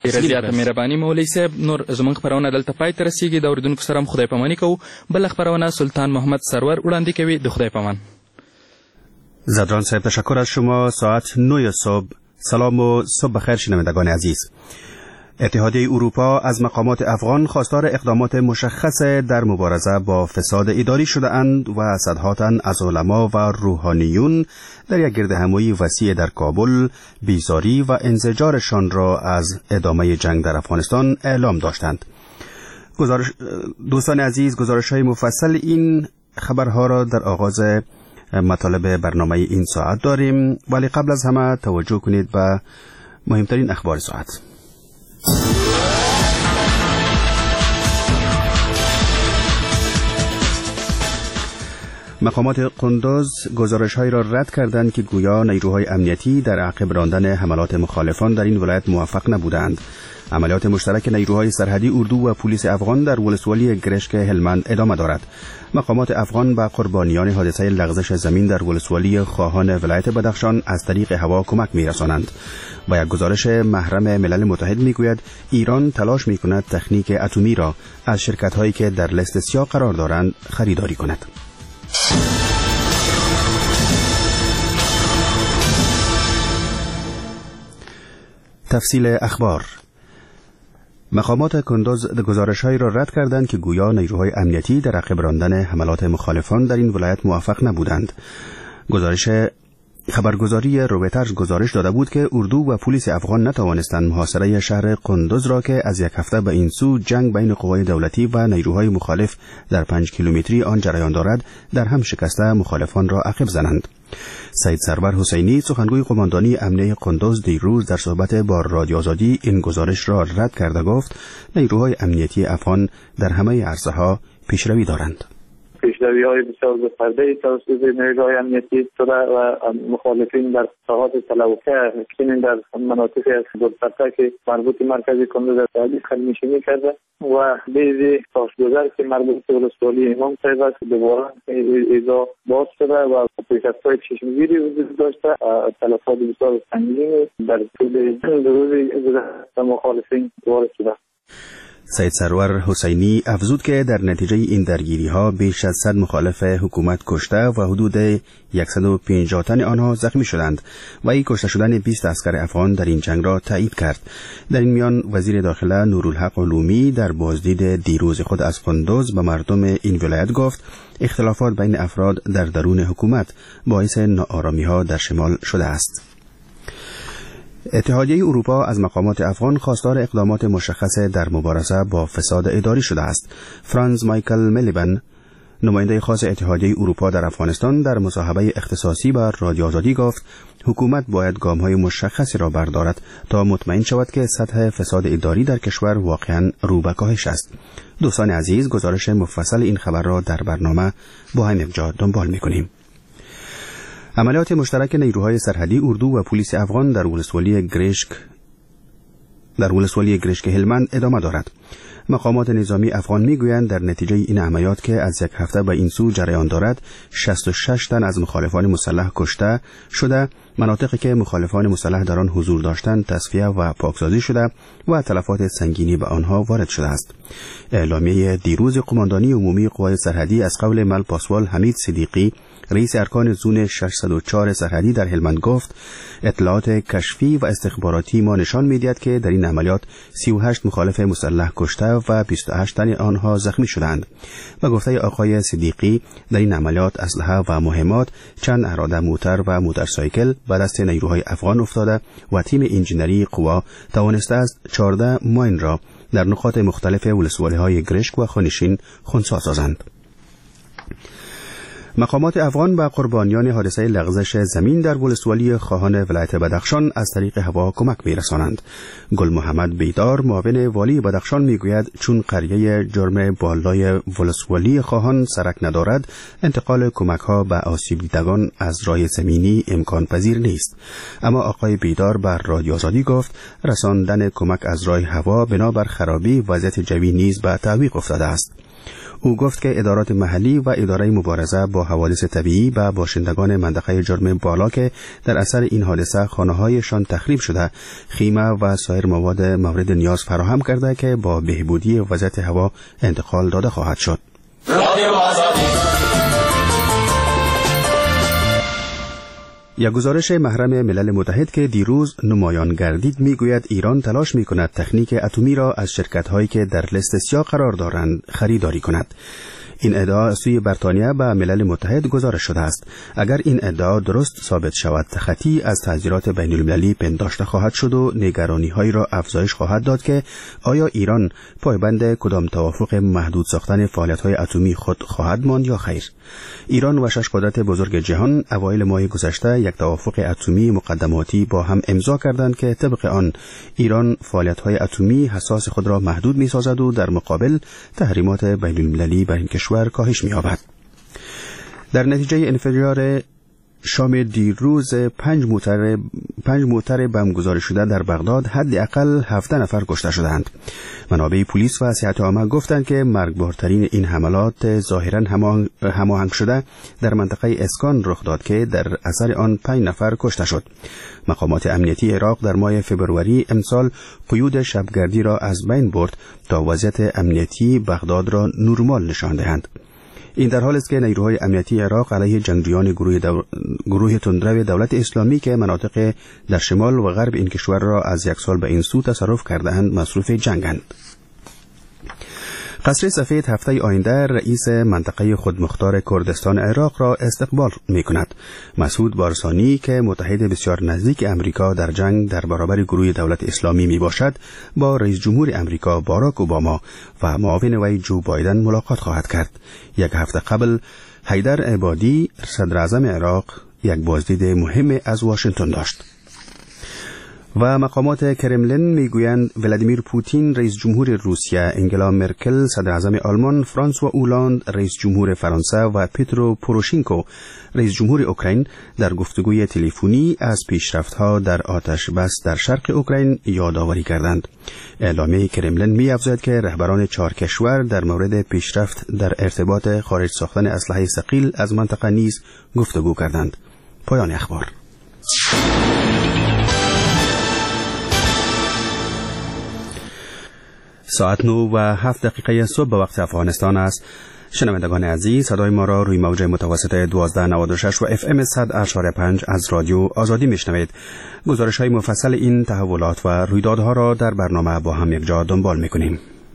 زیاته مهرباني مولوي صاحب. نور زمونږ خپرونه دلته پای ته رسیږي. د اورېدونکو سره هم خدای پاماني کوو. بله خپرونه سلطان محمد سرور وړاندې کوي. د خدای پامان. زدران صاحب تشکر از شما. ساعت 9 صبح. سلام و صبح بخیر شنوندگان عزیز. اتحادیه اروپا از مقامات افغان خواستار اقدامات مشخص در مبارزه با فساد اداری شده اند و صدها تن از علما و روحانیون در یک گردهمایی وسیع در کابل بیزاری و انزجارشان را از ادامه جنگ در افغانستان اعلام داشتند. دوستان عزیز، گزارش‌های مفصل این خبرها را در آغاز مطالب برنامه این ساعت داریم، ولی قبل از همه توجه کنید به مهمترین اخبار ساعت. مقامات قندوز گزارش‌هایی را رد کردند که گویا نیروهای امنیتی در عقب راندن حملات مخالفان در این ولایت موفق نبودند. عملیات مشترک نیروهای سرحدی اردو و پلیس افغان در ولسوالی گرشک هلمند ادامه دارد. مقامات افغان به قربانیان حادثه لغزش زمین در ولسوالی خواهان ولایت بدخشان از طریق هوا کمک می‌رسانند. با یک گزارش محرم ملل متحد میگوید ایران تلاش می‌کند تکنیک اتمی را از شرکت‌هایی که در لیست سیاه قرار دارند خریداری کند. تفصیل اخبار. مقامات کندوز گزارش‌هایی را رد کردند که گویا نیروهای امنیتی در عقب راندن حملات مخالفان در این ولایت موفق نبودند. خبرگزاری رویترز گزارش داده بود که اردو و پلیس افغان نتوانستند محاصره شهر قندوز را که از یک هفته به این سو جنگ بین قوای دولتی و نیروهای مخالف در 5 کیلومتری آن جریان دارد در هم شکسته مخالفان را عقب زنند. سید سرور حسینی سخنگوی قماندانی امنیه قندوز دیروز در صحبت با رادیو آزادی این گزارش را رد کرده گفت نیروهای امنیتی افغان در همه عرصه‌ها پیشروی دارند. پیشروی‌های بسیار گسترده توسط نیروهای امنیتی شده و مخالفین در ساحات تلوکه چنین در مناطق دورترک که مربوط مرکزی کندوز در خلنشینی کرده و بعضی تاشگذر که مربوط به ولسوالی امام صاحب است دوباره ایجا باز شده و پیشرفت‌های چشمگیری وجود داشته. تلفات بسیار سنگین در طول روز مخالفین وارد شده. سید سرور حسینی افزود که در نتیجه این درگیری‌ها بیش از 100 مخالف حکومت کشته و حدود 150 تن آنها زخمی شدند و این کشته شدن 20 عسکر افغان در این جنگ را تایید کرد. در این میان وزیر داخله نورالحق علومی در بازدید دیروز خود از قندوز به مردم این ولایت گفت اختلافات بین افراد در درون حکومت باعث ناآرامی‌ها در شمال شده است. اتحادیه اروپا از مقامات افغان خواستار اقدامات مشخص در مبارزه با فساد اداری شده است. فرانز مایکل ملیبن، نماینده خاص اتحادیه اروپا در افغانستان، در مصاحبه اختصاصی با رادیو آزادی گفت حکومت باید گام‌های مشخصی را بردارد تا مطمئن شود که سطح فساد اداری در کشور واقعاً رو به کاهش است. دوستان عزیز، گزارش مفصل این خبر را در برنامه با همین جا دنبال می‌کنیم. عملیات مشترک نیروهای سرحدی اردو و پلیس افغان در ولسوالی گرشک هلمند ادامه دارد. مقامات نظامی افغان میگویند در نتیجه این عملیات که از یک هفته به این سو جریان دارد 66 تن از مخالفان مسلح کشته شده، مناطقی که مخالفان مسلح در آن حضور داشتند تصفیه و پاکسازی شده و تلفات سنگینی به آنها وارد شده است. اعلامیه دیروز قماندانی عمومی قوای سرحدی از قول مل پاسوال حمید صدیقی، رئیس ارکان زون 604 سرحدی در هلمند گفت اطلاعات کشفی و استخباراتی ما نشان می‌دهد که در این عملیات 38 مخالف مسلح کشته و 28 تن آنها زخمی شدند. و گفته آقای صدیقی در این عملیات اسلحه و مهمات، چند اراده موتر و موتورسایکل به دست نیروهای افغان افتاده و تیم انجینری قوا توانسته است 14 ماین را در نقاط مختلف ولسوالی‌های گرشک و خانشین خنثی سازند. مقامات افغان به قربانیان حادثه لغزش زمین در ولسوالی خواهان ولایت بدخشان از طریق هوا کمک می‌رسانند. گل محمد بیدار، معاون والی بدخشان میگوید چون قریه جرم بالای ولسوالی خواهان سرک ندارد، انتقال کمک‌ها به آسیب دیدگان از راه زمینی امکان پذیر نیست. اما آقای بیدار بر رادیو آزادی گفت رساندن کمک از راه هوا بنابر خرابی وضعیت جوی نیز به تعویق افتاده است. او گفت که ادارات محلی و اداره مبارزه با با حوادث طبیعی و باشندگان منطقه جرم بالا که در اثر این حادثه خانه‌هایشان تخریب شده، خیمه و سایر مواد مورد نیاز فراهم کرده که با بهبودی وضعیت هوا انتقال داده خواهد شد. یک گزارش محرم ملل متحد که دیروز نمایان گردید میگوید ایران تلاش میکند تکنیک اتمی را از شرکت‌هایی که در لیست سیاه قرار دارند خریداری کند. این ادعا از سوی بریتانیا به ملل متحد گزارش شده است. اگر این ادعا درست ثابت شود، خطی از تحذیرات بین المللی پنداشته خواهد شد و نگرانی‌هایی را افزایش خواهد داد که آیا ایران پایبند کدام توافق محدود ساختن فعالیت‌های اتمی خود خواهد ماند یا خیر. ایران و 6 قدرت بزرگ جهان اوایل ماه گذشته یک توافق اتمی مقدماتی با هم امضا کردند که طبق آن ایران فعالیت‌های اتمی حساس خود را محدود می‌سازد و در مقابل تحریمات بین المللی بر این کشور کاهش می‌یابد. در نتیجه انفجار شام دیروز 5 موتر بمبگذاری شده در بغداد حداقل 17 نفر کشته شدند. منابع پلیس و صحت عامه گفتند که مرگبارترین این حملات ظاهراً هماهنگ شده در منطقه اسکان رخ داد که در اثر آن 5 نفر کشته شد. مقامات امنیتی عراق در ماه فوریه امسال قیود شبگردی را از بین برد تا وضعیت امنیتی بغداد را نرمال نشان دهند. این در حالی است که نیروهای امنیتی عراق علیه جنگجویان گروه تندرو دولت اسلامی که مناطق در شمال و غرب این کشور را از یک سال به این سو تصرف کرده‌اند مصروف جنگند. قصر سفید هفته آینده رئیس منطقه خودمختار کردستان عراق را استقبال می‌کند. مسعود بارزانی که متحد بسیار نزدیک امریکا در جنگ در برابر گروه دولت اسلامی میباشد، با رئیس جمهور امریکا باراک اوباما و معاون وی جو بایدن ملاقات خواهد کرد. یک هفته قبل حیدر عبادی صدر اعظم عراق یک بازدید مهم از واشنگتن داشت. و مقامات کرملین میگویند ولادیمیر پوتین رئیس جمهور روسیه، انگلا مرکل صدر اعظم آلمان، فرانسوا اولاند رئیس جمهور فرانسه و پیترو پوروشینکو رئیس جمهور اوکراین در گفتگوی تلفنی از پیشرفت‌ها در آتش بس در شرق اوکراین یادآوری کردند. اعلامیه کرملین می‌افزاید که رهبران 4 کشور در مورد پیشرفت در ارتباط خارج ساختن اسلحه ثقیل از منطقه نیز گفتگو کردند. پایان اخبار. ساعت 9:07 صبح به وقت افغانستان است. شنوندگان عزیز، صدای ما را روی موج متوسط 1296 و FM 100.5 از رادیو آزادی میشنوید. گزارش‌های مفصل این تحولات و رویدادها را در برنامه با هم یک جا دنبال می‌کنیم.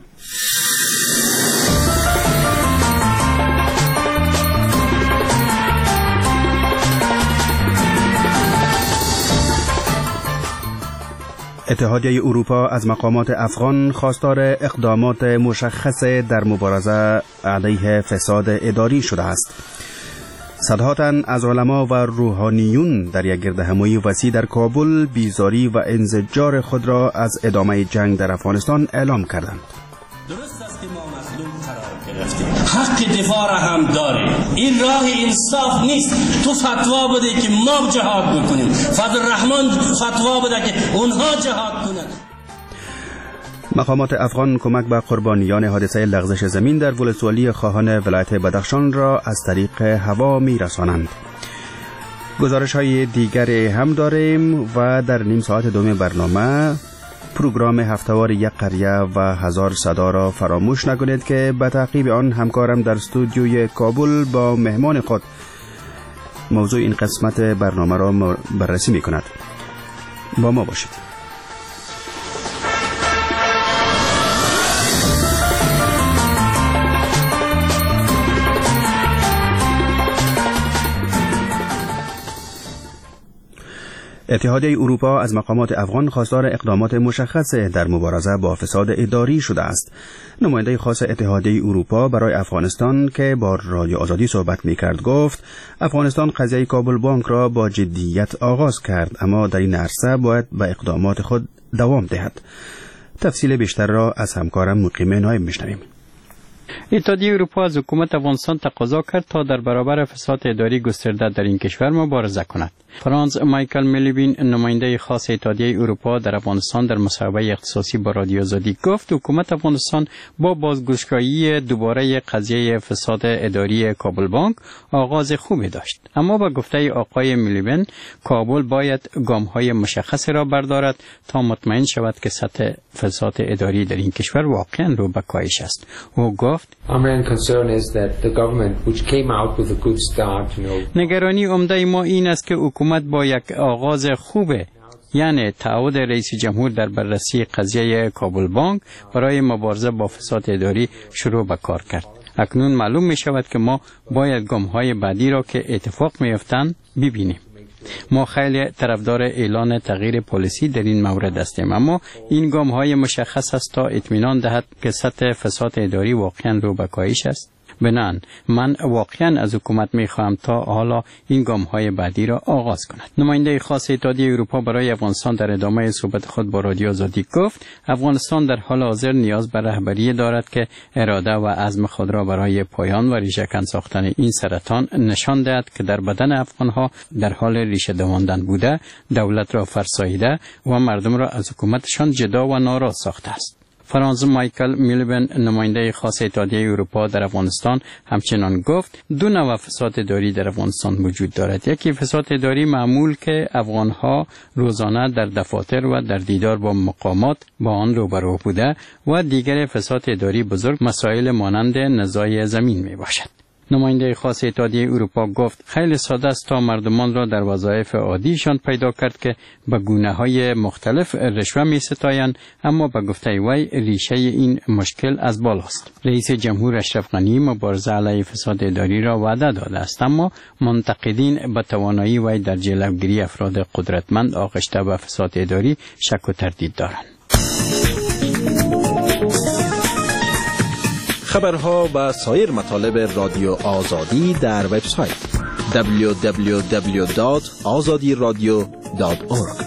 اتحادیه اروپا از مقامات افغان خواستار اقدامات مشخص در مبارزه علیه فساد اداری شده است. صدها تن از علما و روحانیون در یک گردهمایی وسیع در کابل بیزاری و انزجار خود را از ادامه جنگ در افغانستان اعلام کردند. درست است که ما مظلوم قرار گرفتیم، حق دفاع را هم داریم. این راه انصاف نیست. تو فتوا بده که ما جهاد بکنیم، فضل الرحمن فتوا بده که اونها جهاد کنند. مقامات افغان کمک به قربانیان حادثه لغزش زمین در ولسوالی خواهان ولایت بدخشان را از طریق هوا میرسانند. گزارش های دیگری هم داریم و در نیم ساعت دوم برنامه پروگرام هفتهوار یک قریه و هزار صدا را فراموش نکنید که به تعقیب آن همکارم در استودیوی کابل با مهمان خود موضوع این قسمت برنامه را بررسی می کند. با ما باشید. اتحادیه اروپا از مقامات افغان خواستار اقدامات مشخص در مبارزه با فساد اداری شده است. نماینده خاص اتحادیه اروپا برای افغانستان که با رادیو آزادی صحبت می‌کرد گفت افغانستان قضیه کابل بانک را با جدیت آغاز کرد، اما در این عرصه باید به اقدامات خود دوام دهد. تفصیل بیشتر را از همکارم مقیم نایب می‌شنویم. اتحادیه اروپا از حکومت افغانستان تقاضا کرد تا در برابر فساد اداری گسترده در این کشور مبارزه کند. فرانس مایکل میلیبین، نماینده خاص اتحادیه اروپا در افغانستان، در مصاحبه اختصاصی با رادیو آزادی گفت حکومت افغانستان با بازگشایی دوباره قضیه فساد اداری کابل بانک آغاز خوبی داشت، اما با گفته آقای میلیبین کابل باید گام‌های مشخص را بردارد تا مطمئن شود که سطح فساد اداری در این کشور واقعا رو به کاهش است. او گفت نگرانی عمده ما این است که حکومت با یک آغاز خوبه، یعنی تعهد رئیس جمهور در بررسی قضیه کابل بانک برای مبارزه با فساد اداری شروع به کار کرد. اکنون معلوم می شود که ما باید گام‌های بعدی را که اتفاق می افتند ببینیم. ما خیلی طرفدار اعلان تغییر پالیسی در این مورد هستیم، اما این گام‌های مشخص است تا اطمینان دهد که سطح فساد اداری واقعا رو به کاهش است. بنان من واقعا از حکومت میخواهم تا حالا این گام‌های بعدی را آغاز کند. نماینده خاص اتحادیه اروپا برای افغانستان در ادامه صحبت خود با رادیو آزادی گفت افغانستان در حال حاضر نیاز به رهبری دارد که اراده و عزم خود را برای پایان و ریشه‌کن ساختن این سرطان نشان دهد که در بدن افغانها در حال ریشه دواندن بوده، دولت را فرساییده و مردم را از حکومتشان جدا و ناراض ساخته است. فرانس مایکل میلیبن، نماینده خاص اتحادیه اروپا در افغانستان، همچنان گفت دو نوع فساد اداری در افغانستان وجود دارد. یکی فساد اداری معمول که افغانها روزانه در دفاتر و در دیدار با مقامات با آن روبرو بوده و دیگر فساد اداری بزرگ مسائل مانند نزاع زمین می باشد. نماینده خاص اتحادیه اروپا گفت خیلی ساده است تا مردمان را در وظایف عادیشان پیدا کرد که به گونه‌های مختلف رشوه می‌ستایند، اما به گفته وی ریشه این مشکل از بالاست. رئیس جمهور اشرف غنی مبارزه علیه فساد اداری را وعده داده است، اما منتقدین به توانایی وی در جلوگیری افراد قدرتمند آغشته به فساد اداری شک و تردید دارند. خبرها و سایر مطالب رادیو آزادی در وبسایت www.azadiradio.org.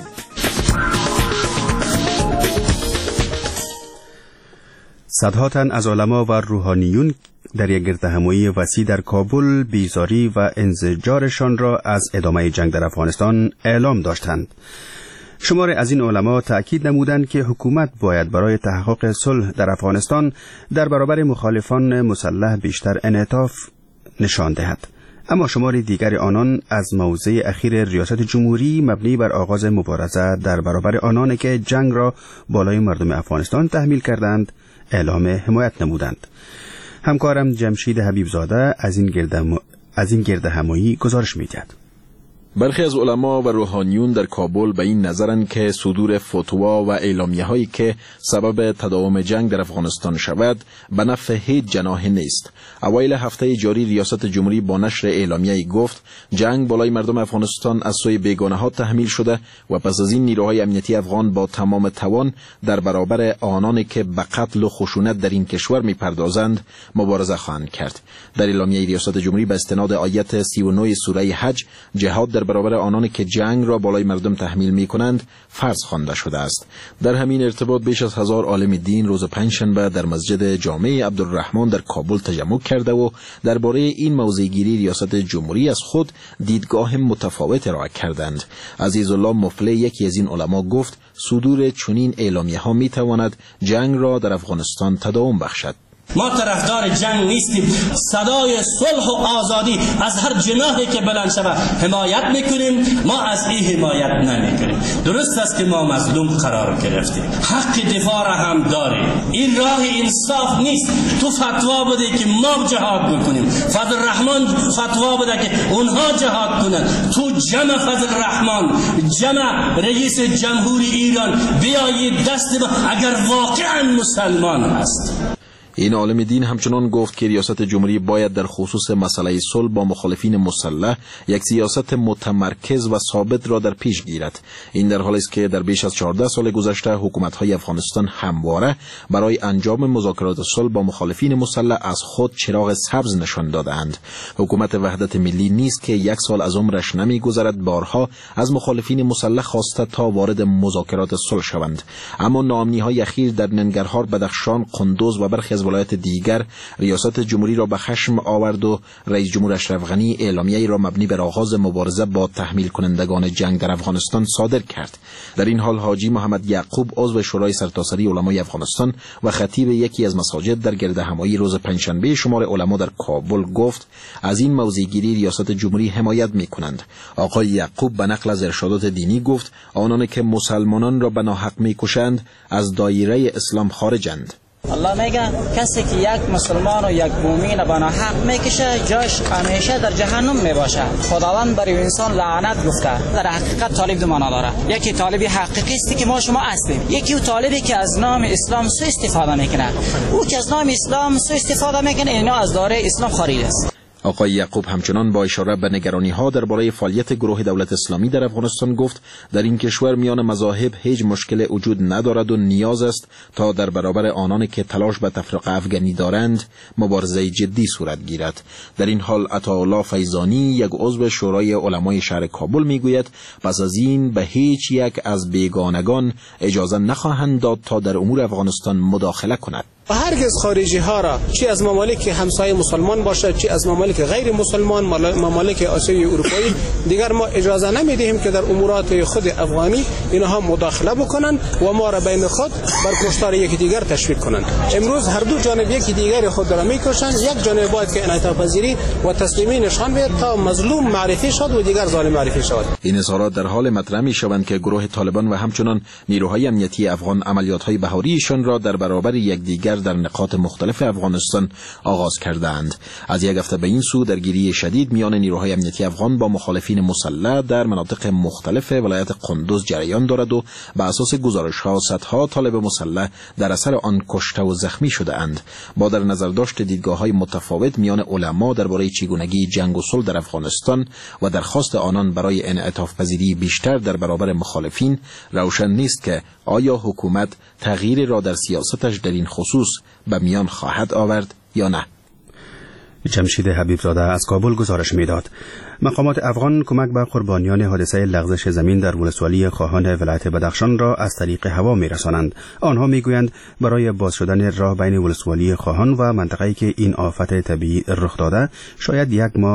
صدها تن از علما و روحانیون در یک گردهمایی وسیع در کابل بیزاری و انزجارشان را از ادامه جنگ در افغانستان اعلام داشتند. شماری از این علما تأکید نمودند که حکومت باید برای تحقق صلح در افغانستان در برابر مخالفان مسلح بیشتر انعطاف نشان دهد. اما شماری دیگر آنان از موضع اخیر ریاست جمهوری مبنی بر آغاز مبارزه در برابر آنانی که جنگ را بالای مردم افغانستان تحمیل کردند اعلام حمایت نمودند. همکارم جمشید حبیبزاده از این گردهمایی گزارش می‌دهد. برخی از علما و روحانیون در کابل به این نظرند که صدور فتوا و اعلامیه‌هایی که سبب تداوم جنگ در افغانستان شود به نفع هیچ جناح نیست. اوایل هفته جاری ریاست جمهوری با نشر اعلامیه‌ای گفت جنگ بالای مردم افغانستان از سوی بیگانه‌ها تحمیل شده و پس از این نیروهای امنیتی افغان با تمام توان در برابر آنانی که به قتل و خشونت در این کشور می‌پردازند مبارزه خواهند کرد. در اعلامیه ریاست جمهوری به استناد آیت 39 سوره حج جهاد در برابر آنانی که جنگ را بالای مردم تحمیل می‌کنند فرض خوانده شده است. در همین ارتباط بیش از 1000 عالم دین روز پنجشنبه در مسجد جامع عبدالرحمن در کابل تجمع کرده و درباره این موضع‌گیری ریاست جمهوری از خود دیدگاه متفاوت ارائه کردند. عزیزالله مفلح یکی از این علما گفت صدور چنین اعلامیه‌ها می‌تواند جنگ را در افغانستان تداوم بخشد. ما طرفدار جنگ نیستیم. صدای صلح و آزادی از هر جناحی که بلند شود حمایت میکنیم. ما از این حمایت نمیکنیم. درست است که ما مظلوم قرار گرفتیم، حق دفاع را هم داریم. این راه انصاف نیست تو فتوا بده که ما جهاد بکنیم، فضل الرحمن فتوا بده که اونها جهاد کنن. تو جمع فضل الرحمن، جمع رئیس جمهوری ایران بیایید دست اگر واقعا مسلمان هست. این عالم دین همچنان گفت که ریاست جمهوری باید در خصوص مسئله صلح با مخالفین مسلح یک سیاست متمرکز و ثابت را در پیش گیرد. این در حالی است که در بیش از 14 سال گذشته حکومت‌های افغانستان همواره برای انجام مذاکرات صلح با مخالفین مسلح از خود چراغ سبز نشان دادند. حکومت وحدت ملی نیست که یک سال از عمرش نمی‌گذرد بارها از مخالفین مسلح خواسته تا وارد مذاکرات صلح شوند. اما ناامنی‌های اخیر در ننگرهار، بدخشان، قندوز و برخی از ولایات دیگر ریاست جمهوری را به خشم آورد و رئیس جمهور اشرف غنی اعلامیه‌ای را مبنی بر آغاز مبارزه با تحمیل کنندگان جنگ در افغانستان صادر کرد. در این حال حاجی محمد یعقوب عضو شورای سرتاسری علمای افغانستان و خطیب یکی از مساجد در گردهمایی روز پنجشنبه شمار علما در کابل گفت از این موضع‌گیری ریاست جمهوری حمایت می‌کنند. آقای یعقوب به نقل از ارشادات دینی گفت آنان که مسلمانان را به ناحق می‌کشند از دایره اسلام خارجند. الله میگه کسی که یک مسلمان و یک مؤمن به ناحق میکشه جاش همیشه در جهنم میباشه. خداوند برای انسان لعنت گفته. در حقیقت طالب دو معنا داره. یکی طالبی حقیقی است که ما شما هستیم، یکی او طالبی که از نام اسلام سوء استفاده میکنه. او که از نام اسلام سوء استفاده میکنه اینا از دایره اسلام خارج است. آقای یعقوب همچنان با اشاره به نگرانی‌ها درباره فعالیت گروه دولت اسلامی در افغانستان گفت در این کشور میان مذاهب هیچ مشکل وجود ندارد و نیاز است تا در برابر آنانی که تلاش به تفرقه افغانی دارند مبارزه جدی صورت گیرد. در این حال عطاالله فیضانی یک عضو شورای علمای شهر کابل میگوید پس از این به هیچ یک از بیگانگان اجازه نخواهند داد تا در امور افغانستان مداخله کند. و هرگز خارجی ها را چی از ممالک همسایه مسلمان باشد چی از ممالک غیر مسلمان ممالک آسیای اروپایی دیگر ما اجازه نمیدهیم که در امورات خود افغانی اینها مداخله بکنند و ما را بین خود بر کشتار یکی دیگر تشویق کنند. امروز هر دو جانب یکی دیگر خود را میکشند، یک جانب باید که انعطاف پذیری و تسلیمی نشان بده تا مظلوم معرفی شود و دیگر ظالم معرفی شود. این اظهارات در حال مطرح میشوند که گروه طالبان و همچنان نیروهای امنیتی افغان عملیات‌های بهاریشان را در برابر یکدیگر در نقاط مختلف افغانستان آغاز کردند. از یک هفته به این سو درگیری شدید میان نیروهای امنیتی افغان با مخالفین مسلح در مناطق مختلف ولایت قندوز جریان دارد و به اساس گزارش‌ها صدها طالب مسلح در اثر آن کشته و زخمی شده اند. با در نظر داشت دیدگاه‌های متفاوت میان علما درباره چگونگی جنگ و صلح در افغانستان و درخواست آنان برای انعطاف پذیری بیشتر در برابر مخالفین، روشن نیست که آیا حکومت تغییری را در سیاستش در این خصوص به میان خواهد آورد یا نه. جمشید حبیبزاده از کابل گزارش میداد. مقامات افغان کمک به قربانیان حادثه لغزش زمین در ولسوالی خواهان ولایت بدخشان را از طریق هوا میرسانند. آنها میگویند برای باز شدن راه بین ولسوالی خواهان و منطقه‌ای که این آفت طبیعی رخ داده شاید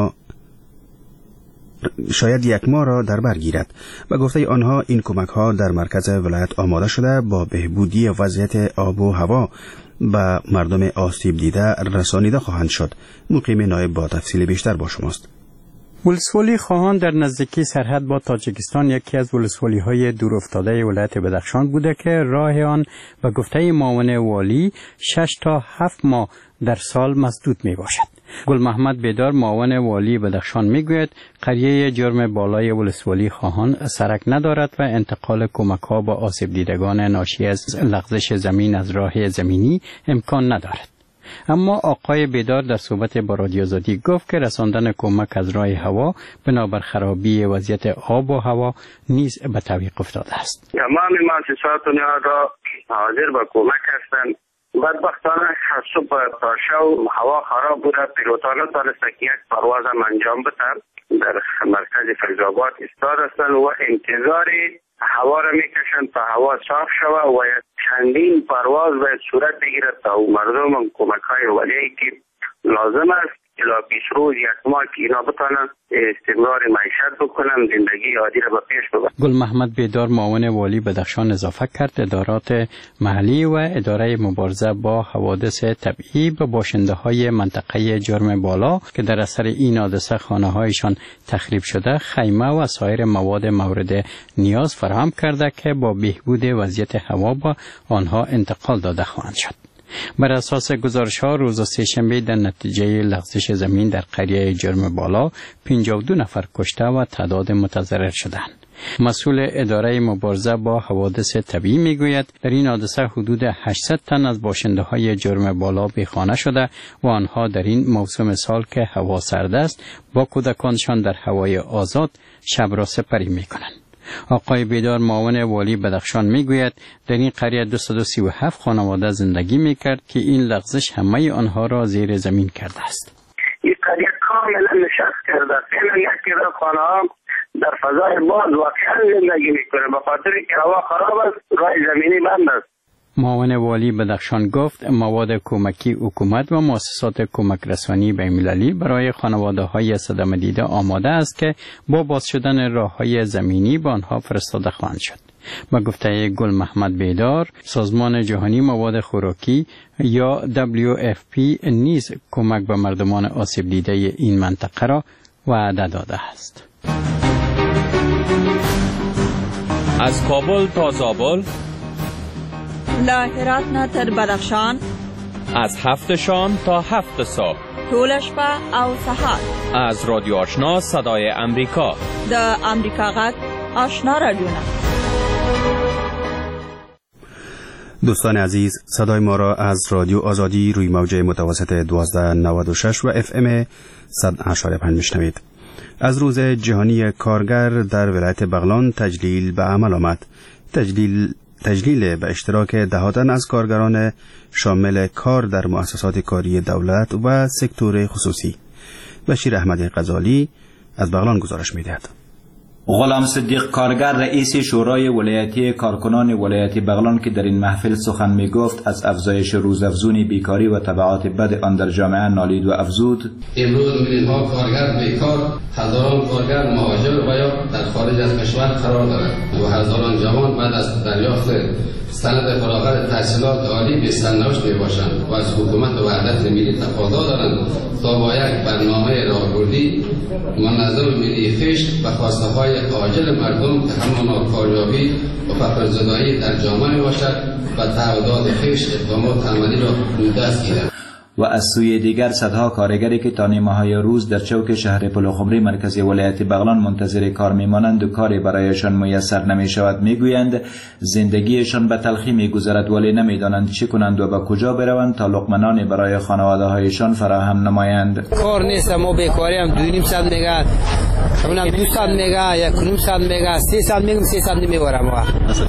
یک ماه را در بر گیرد. به گفته آنها این کمک ها در مرکز ولایت آماده شده با بهبودی وضعیت آب و هوا به مردم آسیب دیده رسانیده خواهند شد. مقیم نایب با تفصیل بیشتر با شماست. ولسوالی خواهان در نزدیکی سرحد با تاجیکستان یکی از ولسوالی های دور افتاده ولایت بدخشان بوده که راه آن به گفته معاون والی 6 تا 7 ماه در سال مسدود می باشد. گل محمد بیدار معاون والی بدخشان می گوید قریه جرم بالای ولسوالی خواهان سرک ندارد و انتقال کمک ها با آسیب دیدگان ناشی از لغزش زمین از راه زمینی امکان ندارد. اما آقای بیدار در صحبت با رادیو آزادی گفت که رساندن کمک از راه هوا بنابر خرابی وضعیت آب و هوا نیز به تعویق افتاده است. تمام مؤسسات را حاضر به کمک هستند. بدبختانه صبح تا شب هوا خراب بوده، پیلوتانه تانسته که یک پرواز هم انجام بدن در مرکز فیض‌آباد ایستاده هستند و انتظار هوا را میکشند تا هوا صاف شود و چندین پرواز باید صورت بگیرد تا مردم کمک های ولیعی که لازم است الا 20 روز یک ماه که اینا بتانن استمرار معیشت بکنن، زندگی عادی را به پیش ببرن. گل محمد بیدار معاون والی بدخشان اضافه کرد ادارات محلی و اداره مبارزه با حوادث طبیعی به باشنده های منطقه جرم بالا که در اثر این حادثه خانه هایشان تخریب شده خیمه و سایر مواد مورد نیاز فراهم کرده که با بهبود وضعیت هوا با آنها انتقال داده خواهند شد. بر اساس گزارش‌ها روز سه‌شنبه در نتیجه لغزش زمین در قریه جرم بالا 52 نفر کشته و تعداد متضرر شدند. مسئول اداره مبارزه با حوادث طبیعی میگوید در این حادثه حدود 800 تن از باشنده‌های جرم بالا بیخانه شده و آنها در این موسم سال که هوا سرد است با کودکانشان در هوای آزاد شب را سپری می‌کنند. آقای بیدار معاون والی بدخشان میگوید در این قریه 237 خانواده زندگی میکرد که این لغزش همه آنها را زیر زمین کرده است. این قریه کاملا نشست کرده، فعلا یک خانه ها در فضای باز واقعا زندگی میکنه به خاطر که هوا خراب است، راه زمینی بند است. معاون والی بدخشان گفت مواد کمکی حکومت و مؤسسات کمک رسانی بین‌المللی برای خانواده‌های صدمه دیده آماده است که با باز شدن راه‌های زمینی به آنها فرستاده خواهند شد. با گفته گل محمد بیدار، سازمان جهانی مواد خوراکی یا WFP نیز کمک به مردمان آسیب دیده این منطقه را وعده داده است. از کابل تا زابل، له هرات نه تر بدخشان، از 7 شام تا 7 صبح، طول شپه او سهار، از رادیو آشنا صدای امریکا، د امریکا غږ آشنا رادیو. دوستان عزیز، صدای ما را از رادیو آزادی روی موج متوسط 1296 و FM 100.5 میشنوید. از روز جهانی کارگر در ولایت بغلان تجلیل به عمل آمد. تجلیل به اشتراک دهاتن از کارگران شامل کار در مؤسسات کاری دولت و سکتور خصوصی. بشیر احمدی غزالی از بغلان گزارش می‌دهد. غلام صدیق کارگر رئیس شورای ولایتی کارکنان ولایت بغلان که در این محفل سخن می گفت از افزایش روزافزون بیکاری و تبعات بد آن در جامعه نالید و افزود. امروز میلیون‌ها کارگر بیکار، هزاران کارگر مهاجر و یا در خارج از کشور قرار دارند و هزاران جوان بعد از دریافت سند فراغت تحصیلات عالی به سرنوشت میباشند و از حکومت وحدت ملی تقاضا دارند تا با یک برنامه راهبردی منظم ملی خشت و خواسته های عاجل مردم که همان کاریابی و فقرزدایی در جامعه باشد و تعهدات خشت اقدامات عملی را دست گیرد. و از سوی دیگر صدها کارگری که تا نیمه‌های روز در چوک شهر پلوخمری مرکزی ولایت بغلان منتظر کار میمانند و کاری برایشان میسر نمیشود میگویند زندگیشان به تلخی میگذرد ولی نمیدانند چه کنند و به کجا بروند تا لقمه برای خانواده هایشان فراهم نمایند. کار نیست، ما بیکاری هم 2.5 ساعت میگه، اونم 2 ساعت میگه، 1.5 ساعت میگه، 3 ساعت میگم، 3 ساعت نمیبرم ما.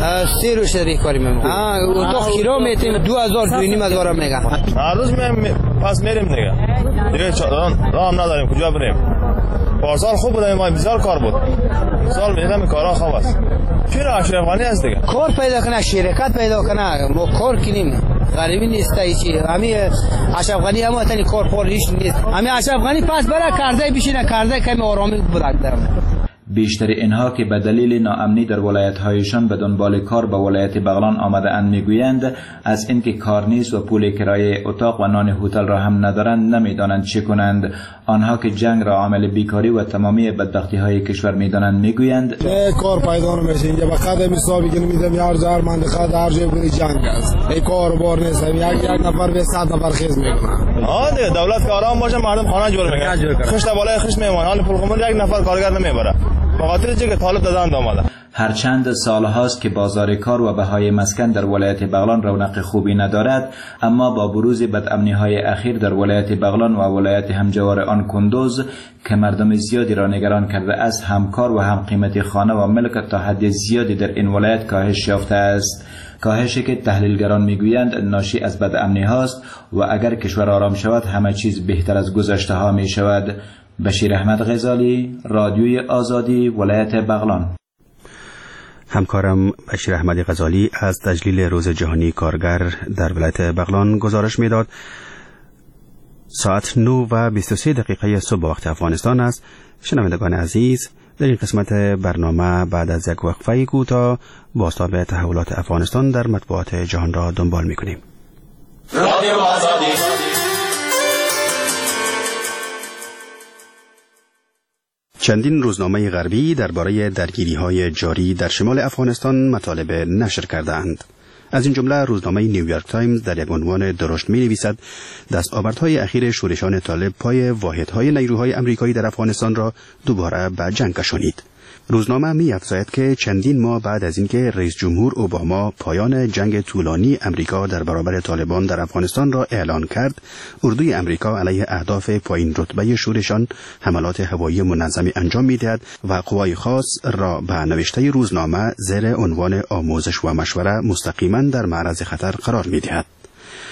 3 روز بیکاری میمونم. تو کیلومتر 2000 2.5 میگه. هر روز پس میریم دیگه راه نداریم کجا بریم. پارسال خوب بودیم، ما بسیار کار بود. سال میرم کارا خوب است. چرا اشرف غنی است دیگه کار پیدا کنه، شرکت پیدا کنه، ما کار کنیم. غریبی نیست ایچی. همین اشرف غنی هم تنی کار پولیش نیست. همین اشرف غنی پس برای کرده بشینه، کرده کمی آرامی بودن. بیشتر اینها که به دلیل ناامنی در ولایت‌هایشان به دنبال کار به ولایت بغلان آمده اند میگویند از اینکه کار نیست و پول کرایه اتاق و نان هتل را هم ندارند نمیدانند چه کنند. آنها که جنگ را عامل بیکاری و تمامی بدبختی‌های کشور میدانند میگویند کار پیدا نمیشه. اینجا به قدم حسابی که میدم هر منطقه در جای بری جنگ است. کار بار نیست. یک نفر به 100 نفر خیز میکنه. آره دولت که آرام باشه مردم خانه جور میکنه. خشت بالای خشت میمونه. حال پلخمر یک نفر کارگر نمیبره. بخاطر اینکه طالب دادن آمده. هرچند سال هاست که بازار کار و بهای مسکن در ولایت بغلان رونق خوبی ندارد، اما با بروز بدامنی های اخیر در ولایت بغلان و ولایت همجوار آن کندوز که مردم زیادی را نگران کرده است، هم کار و هم قیمت خانه و ملک تا حد زیادی در این ولایت کاهش یافته است. کاهشی که تحلیلگران میگویند ناشی از بدامنی هاست و اگر کشور آرام شود همه چیز بهتر از گذشته ها می شود. بشیر احمد غزالی، رادیوی آزادی، ولایت بغلان. همکارم بشیر احمدی غزالی از تجلیل روز جهانی کارگر در ولایت بغلان گزارش میداد. ساعت 9:23 صبح وقت افغانستان است. شنوندگان عزیز، در این قسمت برنامه بعد از یک وقفه کوتاه بازتاب تحولات افغانستان در مطبوعات جهان را دنبال میکنیم. رادیو آزادی. چندین روزنامه غربی درباره درگیری‌های جاری در شمال افغانستان مطالب نشر کرده‌اند. از این جمله روزنامه نیویورک تایمز در یک عنوان درشت می‌نویسد دستاوردهای اخیر شورشان طالب پای واحدهای نیروهای آمریکایی در افغانستان را دوباره به جنگ کشانید. روزنامه می‌افزاید که چندین ماه بعد از اینکه رئیس جمهور اوباما پایان جنگ طولانی امریکا در برابر طالبان در افغانستان را اعلان کرد، اردوی امریکا علیه اهداف پایین رتبه شورشان حملات هوایی منظمی انجام می‌دهد و قوای خاص را به نوشته روزنامه زیر عنوان آموزش و مشوره مستقیما در معرض خطر قرار می‌دهد.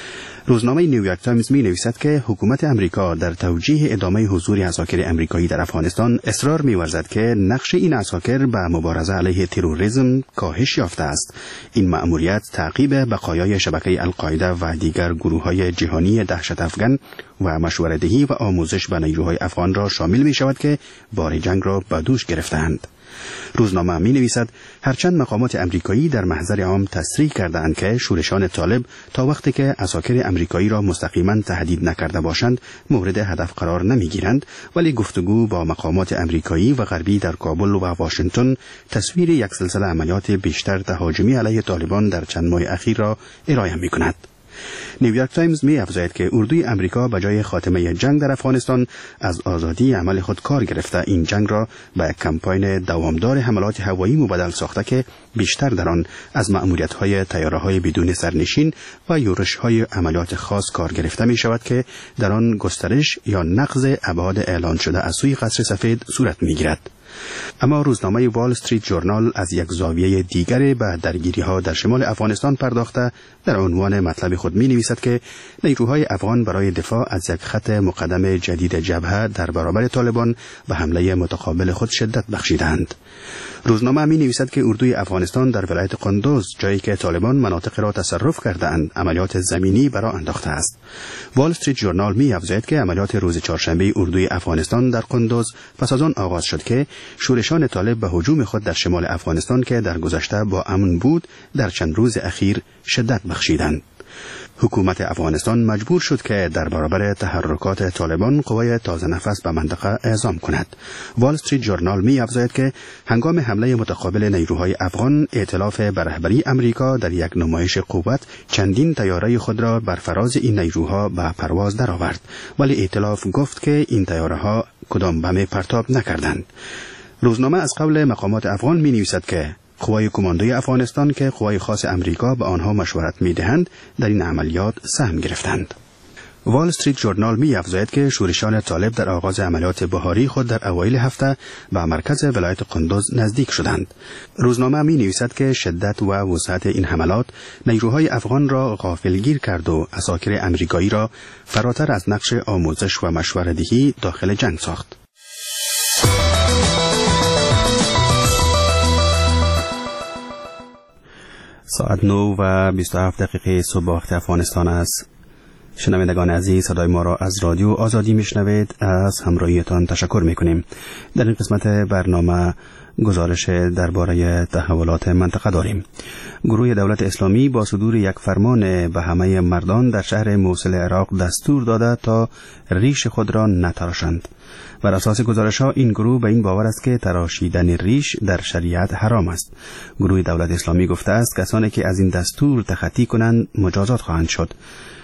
روزنامه نیویورک تایمز می نویسد که حکومت امریکا در توجیه ادامه حضور عساکر امریکایی در افغانستان اصرار می ورزد که نقش این عساکر به مبارزه علیه تروریسم کاهش یافته است. این مأموریت تعقیب بقایای شبکه القاعده و دیگر گروه‌های جهانی دهشت افغان و مشوره‌دهی و آموزش به نیروهای افغان را شامل می شود که بار جنگ را به دوش گرفتند. روزنامه می نویسد هرچند مقامات امریکایی در محضر عام تصریح کردند که شورشان طالب تا وقتی که عساکر امریکایی را مستقیما تهدید نکرده باشند مورد هدف قرار نمی گیرند، ولی گفتگو با مقامات امریکایی و غربی در کابل و واشنگتن تصویر یک سلسله عملیات بیشتر تهاجمی علیه طالبان در چند ماه اخیر را ارائه می کند. نیویورک تایمز می افزاید که اردوی امریکا به جای خاتمه جنگ در افغانستان از آزادی عمل خود کار گرفته این جنگ را به کمپاین دوامدار حملات هوایی مبدل ساخته که بیشتر در آن از مأموریت‌های طیاره‌های بدون سرنشین و یورش‌های عملیات خاص کار گرفته می شود که در آن گسترش یا نقض ابعاد اعلان شده از سوی قصر سفید صورت می گیرد. اما روزنامه وال استریت جورنال از یک زاویه دیگر به درگیری‌ها در شمال افغانستان پرداخته در عنوان مطلب خود می نویسد که نیروهای افغان برای دفاع از یک خط مقدم جدید جبهه در برابر طالبان به حمله متقابل خود شدت بخشیدند. روزنامه می نویسد که اردوی افغانستان در ولایت قندوز، جایی که طالبان مناطق را تصرف کرده‌اند، عملیات زمینی برای انداخته است. وال استریت جورنال می افزاید که عملیات روز چهارشنبه اردوی افغانستان در قندوز پس از آن آغاز شد که شورشان طالب به هجوم خود در شمال افغانستان که در گذشته با امن بود در چند روز اخیر شدت بخشیدند. حکومت افغانستان مجبور شد که در برابر تحرکات طالبان قوای تازه نفس به منطقه اعزام کند. وال استریت جورنال می افزاید که هنگام حمله متقابل نیروهای افغان، ائتلاف به رهبری امریکا در یک نمایش قوت چندین طیاره خود را بر فراز این نیروها به پرواز درآورد، ولی ائتلاف گفت که این طیاره‌ها کدام بم پرتاب نکردند. روزنامه از قول مقامات افغان می نویسد که قوای کماندوی افغانستان که قوای خاص امریکا به آنها مشورت می دهند در این عملیات سهم گرفتند. وال استریت جورنال می افزاید که شورشان طالب در آغاز عملیات بهاری خود در اوایل هفته به مرکز ولایت قندوز نزدیک شدند. روزنامه می نویسد که شدت و وسعت این حملات نیروهای افغان را غافلگیر کرد و عساکر امریکایی را فراتر از نقش آموزش و مشوره‌دهی داخل جنگ ساخت. ساعت 9 و 27 دقیقه صبح وقت افغانستان است. شنوندگان عزیز، صدای ما را از رادیو آزادی میشنوید. از همراهیتان تشکر میکنیم. در این قسمت برنامه گزارش درباره تحولات منطقه داریم. گروه دولت اسلامی با صدور یک فرمان به همه مردان در شهر موصل عراق دستور داده تا ریش خود را نتراشند. بر اساس گزارش‌ها این گروه به این باور است که تراشیدن ریش در شریعت حرام است. گروه دولت اسلامی گفته است کسانی که از این دستور تخطی کنند مجازات خواهند شد.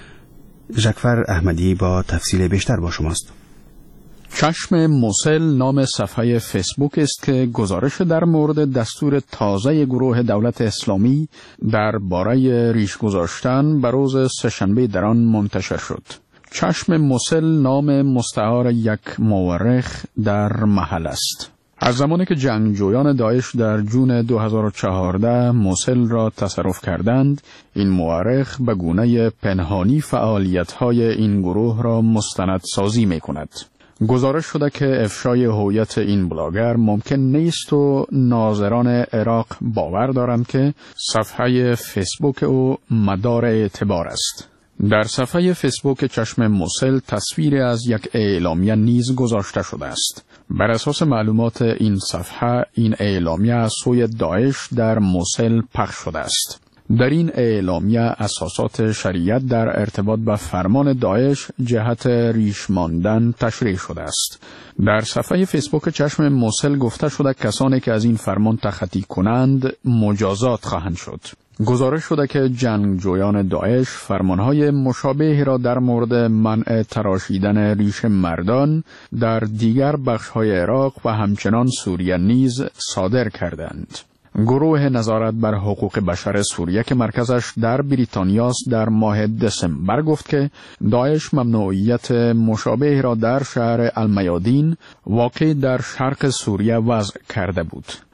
ژکفر احمدی با تفصیل بیشتر با شماست. چشم موصل نام صفحه فیسبوک است که گزارش در مورد دستور تازه گروه دولت اسلامی در باره ریش گذاشتن بر روز سه‌شنبه در آن منتشر شد. چشم موصل نام مستعار یک مورخ در محل است. از زمانی که جنگجویان داعش در جون 2014 موصل را تصرف کردند، این مورخ به گونه پنهانی فعالیت‌های این گروه را مستندسازی می‌کند. گزارش شده که افشای هویت این بلاگر ممکن نیست و ناظران عراق باور دارند که صفحه فیسبوک او مدار اعتبار است. در صفحه فیسبوک چشم موصل تصویری از یک اعلامیه نیز گذاشته شده است. بر اساس معلومات این صفحه، این اعلامیه از سوی داعش در موصل پخش شده است. در این اعلامیه اساسات شریعت در ارتباط با فرمان داعش جهت ریش ماندن تشریح شده است. در صفحه فیسبوک چشم موصل گفته شده کسانی که از این فرمان تخطی کنند مجازات خواهند شد. گزارش شده که جنگجویان داعش فرمانهای مشابهی را در مورد منع تراشیدن ریش مردان در دیگر بخش‌های عراق و همچنان سوریه نیز صادر کردند. گروه نظارت بر حقوق بشر سوریه که مرکزش در بریتانیاست در ماه دسامبر گفت که داعش ممنوعیت مشابهی را در شهر المیادین واقع در شرق سوریه وضع کرده بود.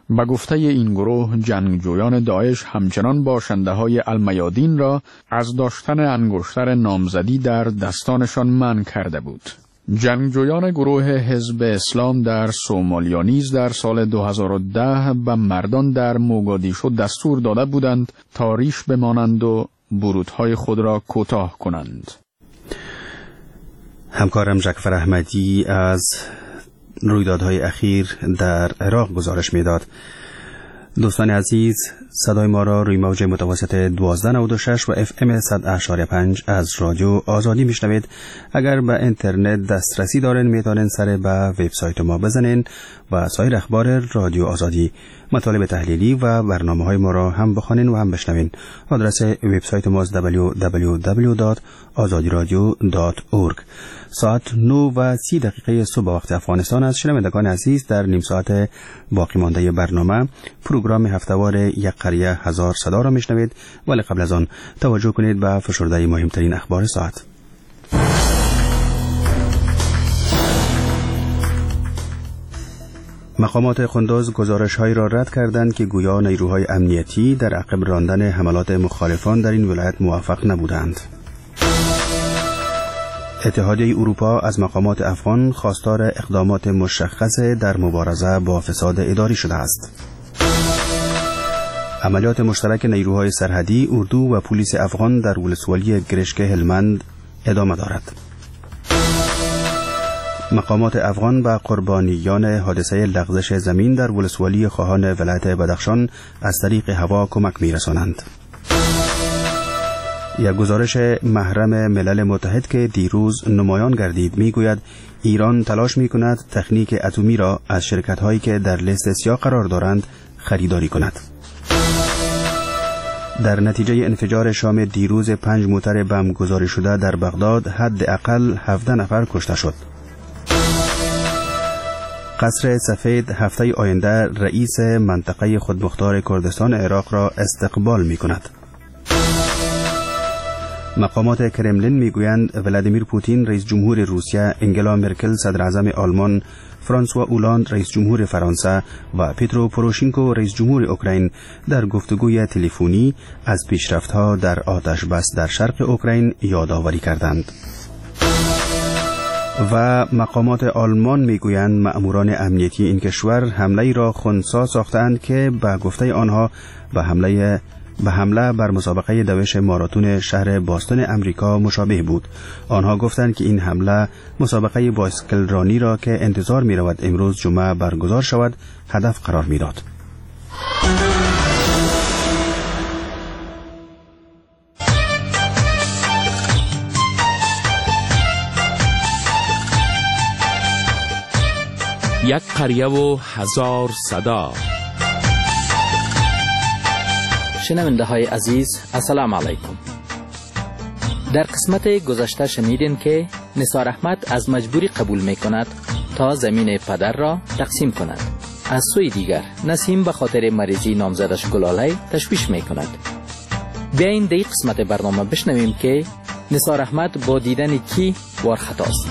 به گفته این گروه جنگجویان داعش همچنان باشنده های المیادین را از داشتن انگشتر نامزدی در دستانشان منع کرده بود. جنگجویان گروه حزب اسلام در سومالیا نیز در سال 2010 به مردان در موگادیشو دستور داده بودند تا ریش بمانند و برودهای خود را کوتاه کنند. همکارم جعفر احمدی از رویدادهای اخیر در عراق گزارش میداد. دوستان عزیز، صدای ما را روی موج متوسط 1296 و FM 100.5 از رادیو آزادی میشنوید. اگر به اینترنت دسترسی دارین میتونین سر به وبسایت ما بزنین و سایر اخبار رادیو آزادی، مطالب تحلیلی و برنامه‌های ما را هم بخوانین و هم بشنوین. آدرس وبسایت ما www.azadiradio.org. ساعت 9:30 صبح وقت افغانستان است. شنوندگان عزیز، در نیم ساعت باقی مانده برنامه پروگرام هفته‌وار یک قریه هزار صدا را میشنوید، ولی قبل از آن توجه کنید به فشرده مهمترین اخبار ساعت. مقامات قندوز گزارش‌هایی را رد کردند که گویا نیروهای امنیتی در عقب راندن حملات مخالفان در این ولایت موفق نبودند. اتحادیه اروپا از مقامات افغان خواستار اقدامات مشخص در مبارزه با فساد اداری شده است. عملیات مشترک نیروهای سرحدی، اردو و پلیس افغان در ولسوالی گرشک هلمند ادامه دارد. مقامات افغان به قربانیان حادثه لغزش زمین در ولسوالی خواهان ولایت بدخشان از طریق هوا کمک می‌رسانند. یک گزارش محرم ملل متحد که دیروز نمایان گردید میگوید ایران تلاش میکند تکنیک اتمی را از شرکت‌هایی که در لیست سیاه قرار دارند خریداری کند. در نتیجه انفجار شام دیروز 5 موتر بم گذاری شده در بغداد حداقل 17 نفر کشته شد. قصر سفید هفته آینده رئیس منطقه خودمختار کردستان عراق را استقبال می‌کند. مقامات کرملین میگویند ولادیمیر پوتین رئیس جمهور روسیه، انگلا مرکل صدر اعظم آلمان، فرانسوا اولاند رئیس جمهور فرانسه و پیترو پوروشینکو رئیس جمهور اوکراین در گفتگوی تلفنی از پیشرفت‌ها در آتش بس در شرق اوکراین یادآوری کردند. و مقامات آلمان میگویند مأموران امنیتی این کشور حمله را خنثی ساختند که به گفته آنها به حمله بر مسابقه دوش ماراتون شهر باستون امریکا مشابه بود. آنها گفتند که این حمله مسابقه بایسکل رانی را که انتظار می رود امروز جمعه برگزار شود هدف قرار می داد. یک قریه و هزار صدا. شنونده های عزیز، السلام علیکم. در قسمت گذشته شنیدین که نثار احمد از مجبوری قبول می کند تا زمین پدر را تقسیم کند. از سوی دیگر نسیم به خاطر مریضی نامزدش گلاله تشویش می کند. بیاین در قسمت برنامه بشنویم که نثار احمد با دیدن کی وارخطاست.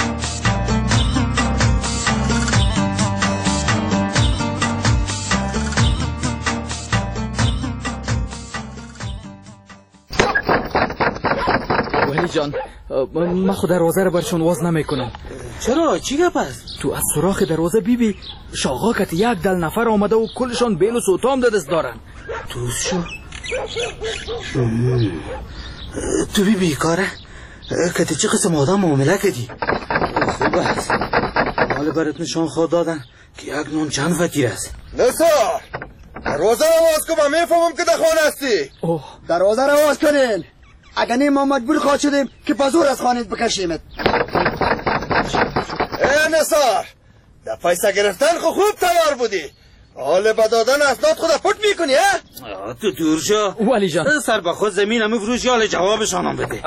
جان، من خود دروازه رو برشون واز نمی کنم. چرا؟ چی گپ است؟ تو از سوراخ دروازه بیبی شاغا کت یک دل نفر آمده و کلشان بیل و سوتام دست دارن. دوست شو تو بیبی کاره کتی چه قسم آدم معامله کدی؟ خوب است حال برات نشان خود دادن که یک نون چند فکر است. نثار دروازه رو واز کن، من میفهمم که در خانه هستی. دروازه رو واز کنین، اگر نیم ما مجبور خواه شدیم که پزور از خانه بکشیمت. ای نثار، در پیسه گرفتن خوب تیار بودی، حال به دادن اسناد خود پوت میکنی ها؟ تو دور شو ولی جان. سر به خود زمین همه فروش حال جوابشان هم بده.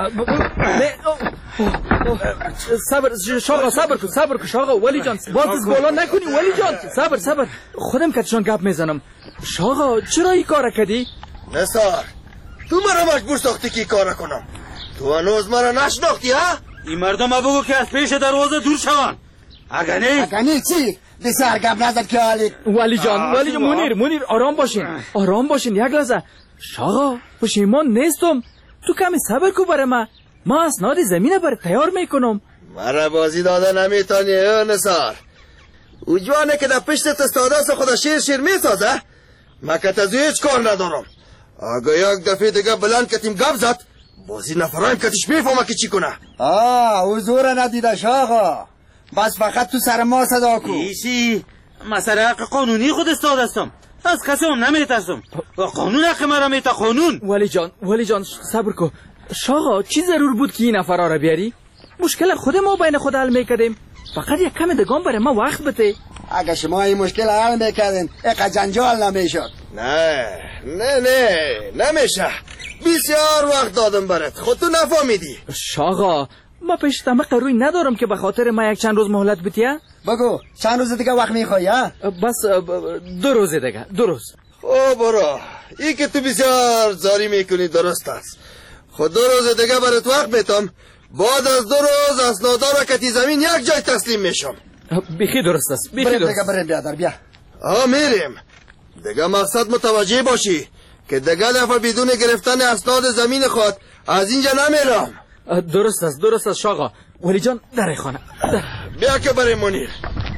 صبر کن شاغا. ولی جان باز بالا نکنی ولی جان. صبر خودم کتشان گپ میزنم. شاغا چرا این کار کردی؟ نثار تو مرا مجبور ساختی که کار کنم. تو هنوز مرا نشناختی ها؟ این مردم بگو که از پیش دروازه دور شوان. اگر نه چی؟ بسر گپ نزد که حالی ولی جان منیر آرام باشین یک لحظه. شاغا پشیمان نیستم، تو کمی صبر کو برای ما اسناد زمینه برای تیار میکنم. مرا بازی داده نمیتونی نثار. او جوانه که در پشتت استاده است خدا شیر میسازه. ما که تازه هیچ کار ندارم. اگه یک دفعه دیگه بلند کتیم گپ زد بازی نفرایم کتیش میفهمه که چی کنه. او زوره ندیده شاغا، بس فقط تو سر ما صدا کو. ایشی مسئله حق قانونی خود استاد هستم، از کسی هم نمیترسم. قانون حق مرا میته قانون. ولی جان صبر کو. شاغا چی ضرور بود که این نفرا را بیاری؟ مشکل خود ما بین خود حل میکردیم، فقط یک کم دگان برای ما وقت بده. اگه شما این مشکل حل میکردین اقا جنجال نمیشد. نه نمیشه. بسیار وقت دادم برات، خود تو نفهمیدی. شاغا ما پیش طمق روی ندارم که به خاطر ما یک چند روز مهلت بتیه. بگو چند روز دیگه وقت میخوایی؟ بس 2 روز دیگه. 2 روز. او برو، این که تو بسیار زاری میکنی درست است. خود 2 روز دیگه برات وقت میتم. بعد از 2 روز اسنادا را کتی زمین یک جای تسلیم میشم. بیخی درست است. بریم بیادر بیا. میریم. دیگه مقصد متوجه باشی که دیگه دفعه بدون گرفتن اسناد زمین خود از اینجا نمیرم. درست است شاغا. ولی جان در خانه بیا که بریم منیر.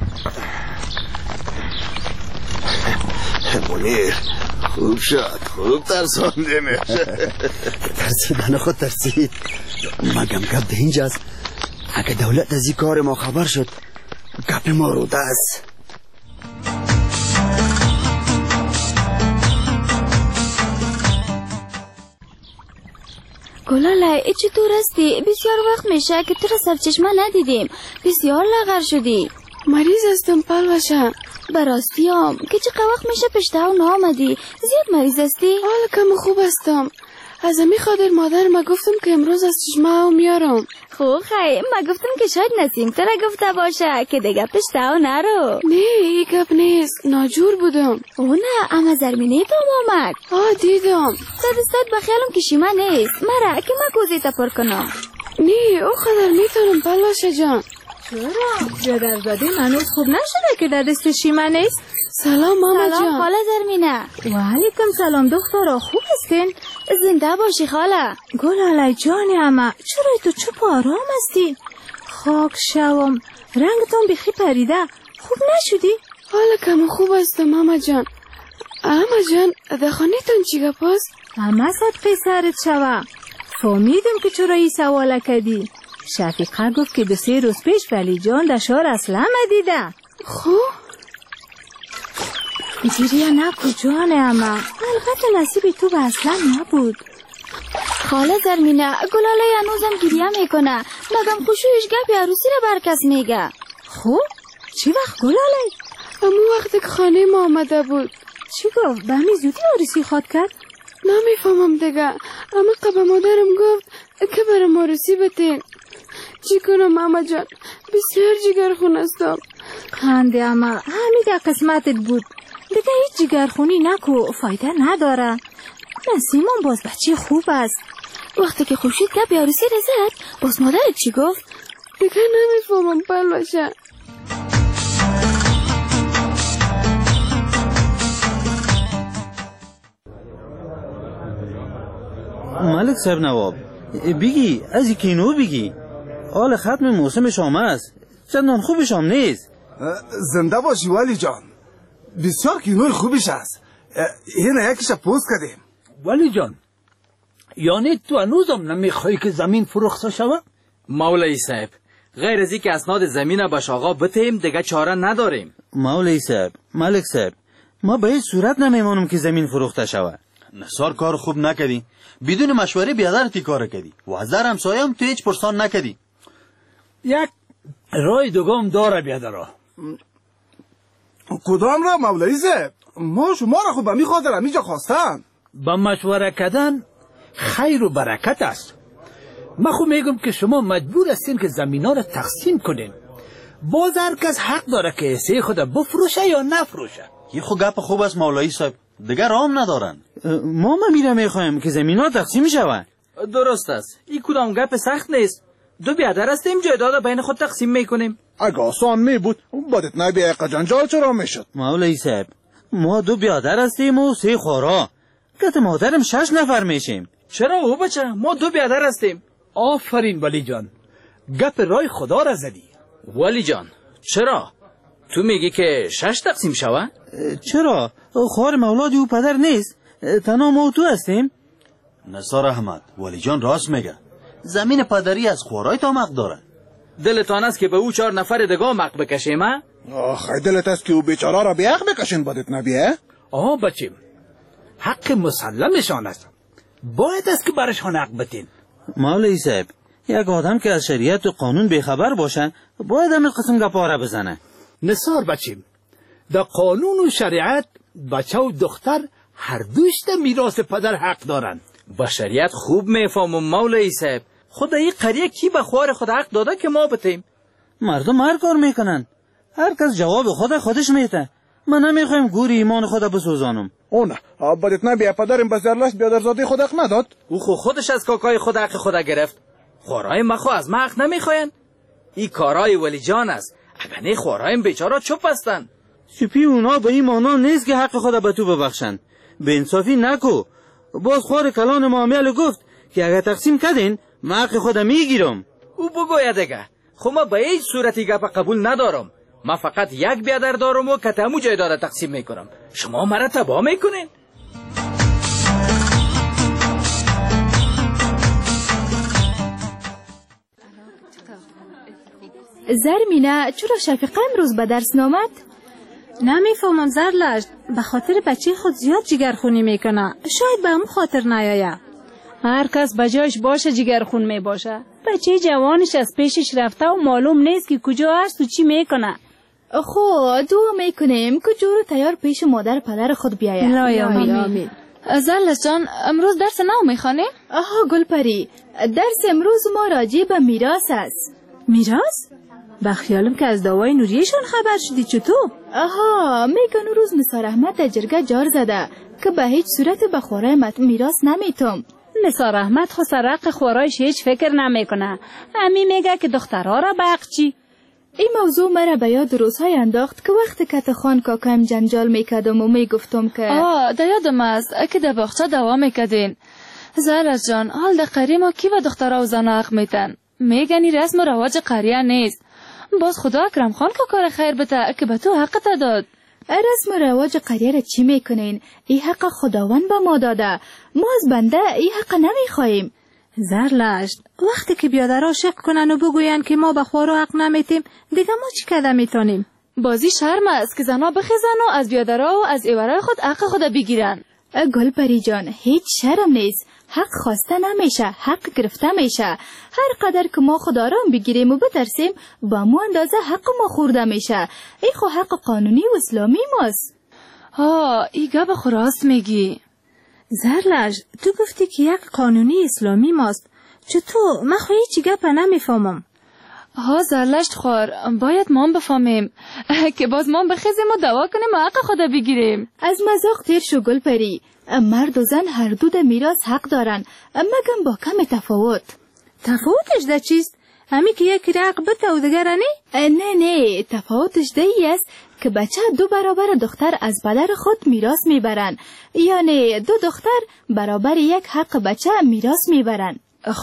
منیر خوب شد، خوب ترسانده میشه. ترسیدن خود ترسید. مگم گپ ده اینجاست. اگه دولت از این کار ما خبر شد گپ ما رو دست. گلاله ای چطور هستی؟ بسیار وقت میشه که تو را سرچشمه ندیدیم. بسیار لاغر شدی. مریض هستم پلوشه. براستیام که چقدر وقت میشه پشته و نامدی؟ زیاد مریض هستی؟ حالا کم خوب هستم. از امی خاطر مادر ما گفتم که امروز از چشمه او میارم. خوب خیلی ما گفتم که شاید نسیم تو را گفته باشه که دیگه پشته و نرو. نه ای گپ نیست، ناجور بودم. او نه اما زرمینه تو آمد. دیدم. دستت بخیالم که شیمه نیست. مرا که ما کوزی تا پر کنم. نه او خدر میتونم پلوشه جان. چرا؟ جدرزاده منوز خوب نشده که در دست شیمه نیست؟ سلام ماما جان. سلام خاله زرمینه. و علیکم سلام دخترا، خوب هستین؟ زنده باشی خاله. گلاله جان اما چرا تو چوب آرام هستی؟ خاک شوم رنگتون بخی پریده، خوب نشدی؟ حالا کم خوب هستم ماما جان. اما جان در خانهتون چی گپ است؟ اما صدقه سرت شوه. فهمیدم که چرا این سوال کردی. شفیقه گفت که 2-3 روز پیش ولی جان در شهر اصلا ندیده. خوب گریه نکو جان اما البته نصیب تو به اصلا نبود. خاله زرمینه گلاله هنوزم گریه میکنه، مگم خوشویش گپ عروسی را برکس میگه. خوب چی وقت گلاله؟ امو وقتی که خانه ما آمده بود. چی گفت؟ به همین زودی عروسی خواد کرد؟ نمیفهمم دیگه، اما قبل مادرم گفت که برام عروسی بتین. چی کنم ماما جان؟ بسیار جگرخون هستم. خنده اما همین در قسمتت بود. دیگه هیچ جگرخونی نکو، فایده نداره. نسیمان باز بچه خوب است. وقتی که خوشید گپ عروسی رسد باز مادرت چی گفت؟ دیگه نمیفهمم پلوشه. ملک صاحب نواب بگی از کینو بگی. حال ختم موسم شام است، چندان خوب شام نیست. زنده باشی ولی جان، بسیار کینوی خوبش است. اینه یکیش پوست کردیم. ولی جان یعنی تو هنوزم نمیخوای که زمین فروخته شود؟ مولوی صاحب غیر از اینکه اسناد زمین به آقا بتیم دیگه چاره نداریم. مولوی صاحب، ملک صاحب، ما به هیچ صورت نمیمانم که زمین فروخته شود. نثار کار خوب نکردی، بدون مشوره بیادرتی کار کردی و از در همسایم تو هیچ پرسان نکردی. یک رای دوگم داره بیادرا. کدام را مولوی صاحب؟ ما شما را خوب میخاطر همیجا خواستم. با مشوره کردن خیر و برکت است. من خوب میگم که شما مجبور هستین که زمینا را تقسیم کنین. باز هر کس حق داره که حصه خود بفروشه یا نفروشه. یه خود گپ خوب است مولوی صاحب، دیگر رام ندارن. ما میره میخوایم که زمینا تقسیم شود. درست است، این کدام گپ سخت نیست. 2 بیادر هستیم جایداد بین خود تقسیم میکنیم. اگه آسان می بود بدت نبی جنجال چرا میشد؟ مولوی صاحب ما 2 برادر هستیم و 3 خورا. گت مادرم 6 نفر میشیم. چرا او بچه؟ ما 2 برادر هستیم. آفرین ولی جان، گپ رای خدا را زدی. ولی جان چرا؟ تو میگی که 6 تقسیم شوه؟ چرا؟ خوار مولادی او پدر نیست. تنها ما و تو هستیم. نثار احمد، ولی جان راست میگه. زمین پدری از خورای تا مق داره. دلتان است که به او 4 نفر دیگه مق بکشیم ها؟ آخه دلت است که او بیچاره را به حق بکشین بدت نبیه؟ بچیم، حق مسلمشان است، باید است که برشان حق بتین. مولوی صاحب یک آدم که از شریعت و قانون بیخبر باشه باید همین قسم گپاره بزنه. نثار بچیم، در قانون و شریعت بچه و دختر هر دوش در میراث پدر حق دارن. با شریعت خوب میفهمم مولوی صاحب. خدا این قریه کی به خوار خود حق داده که ما بتیم؟ مردم هر کار میکنن، هر کس جواب خودش میته. من نمیخوایم گوری ایمان خدا بسوزانم. نه بدت نبیه پدرم به زرلشت بیادرزادی خود حق نداد. او خودش از کاکای خود حق خدا گرفت. خوارای مخو از ما حق نمیخواین؟ این کارای ولی جان است. اگر نه خوارای بیچاره چوب هستن. چوپی اونا به این مانا نیست که حق خدا به تو ببخشن. به انصافی نکو. باز خوار کلان معامل گفت که اگر تقسیم کردین من حق خدا میگیرم. او بگوید دیگه. خب ما به هیچ صورتی گپ قبول ندارم. ما فقط یک برادر دارم و کتمو جای داره تقسیم میکنم. شما مرا تباه میکنین؟ زرمینه چرا شفیقه امروز به درس نامد؟ نمیفهمم زرلشت، به خاطر بچه خود زیاد جگرخونی میکنه. شاید به همون خاطر نیایه. هر کس بجایش باشه جگرخون میباشه. بچه جوانش از پیشش رفته و معلوم نیست که کجا هست و چی میکنه. دعا میکنیم که جورو تیار پیش مادر پدر خود بیاید. آمین. زرلشت جان امروز درس نو میخوانیم؟ گلپری، درس امروز ما راجع به میراث است. میراث؟ با خیالم که از دعوای نوریشان خبر شدی. چطور؟ میگن روز نثار احمد در جرگه جار زده که به هیچ صورت به خوارای میراث نمیتم. نثار احمد خود سر حق خوارایش هیچ فکر نمیکنه. امی میگه که دخترها را بق چی. این موضوع مرا به یاد روزهای انداخت که وقتی کت خان کاکایم جنجال میکردم و میگفتم که در یادم است که در باغچه دوا میکردین. زرلشت جان حال در قریه ما کی و دخترها و زنها حق میتن؟ میگنی رسم و رواج قریه نیست. باز خدا اکرم خان که کار خیر بته که به تو حقت داد. رسم و رواج قریه را چی میکنین؟ این حق خداوند به ما داده. ما از بنده این حق نمیخواییم. زرلشت وقتی که بیادرها شک کنن و بگوین که ما به خوارا حق نمیتیم دیگه ما چی کده میتونیم؟ بازی شرم است که زنها بخیزن و از بیادرها و از ایورای خود حق خود بگیرن. گلپری جان هیچ شرم نیست. حق خواسته نمیشه، حق گرفته میشه. هر قدر که ما خدا را بگیریم و بترسیم با مو اندازه حق ما خورده میشه. این خو حق قانونی و اسلامی ماست. ای گپ راست میگی. زرلشت تو گفتی که یک قانونی اسلامی ماست. چطور؟ من خو هیچ گپ نمیفهمم. زرلشت خوار باید ما بفهمیم که باز ما بخیزیم و دعوا کنیم و حق خدا بگیریم. از مذاق تیر شو گلپری. مرد و زن هر دو در میراث حق دارن مگم با کم تفاوت. تفاوتش ده چیست؟ همی که یکی را حق بته و دگر نه تفاوتش ده ای است که بچه 2 برابر دختر از پدر خود میراث میبرن، یعنی 2 دختر برابر یک حق بچه میراث میبرن.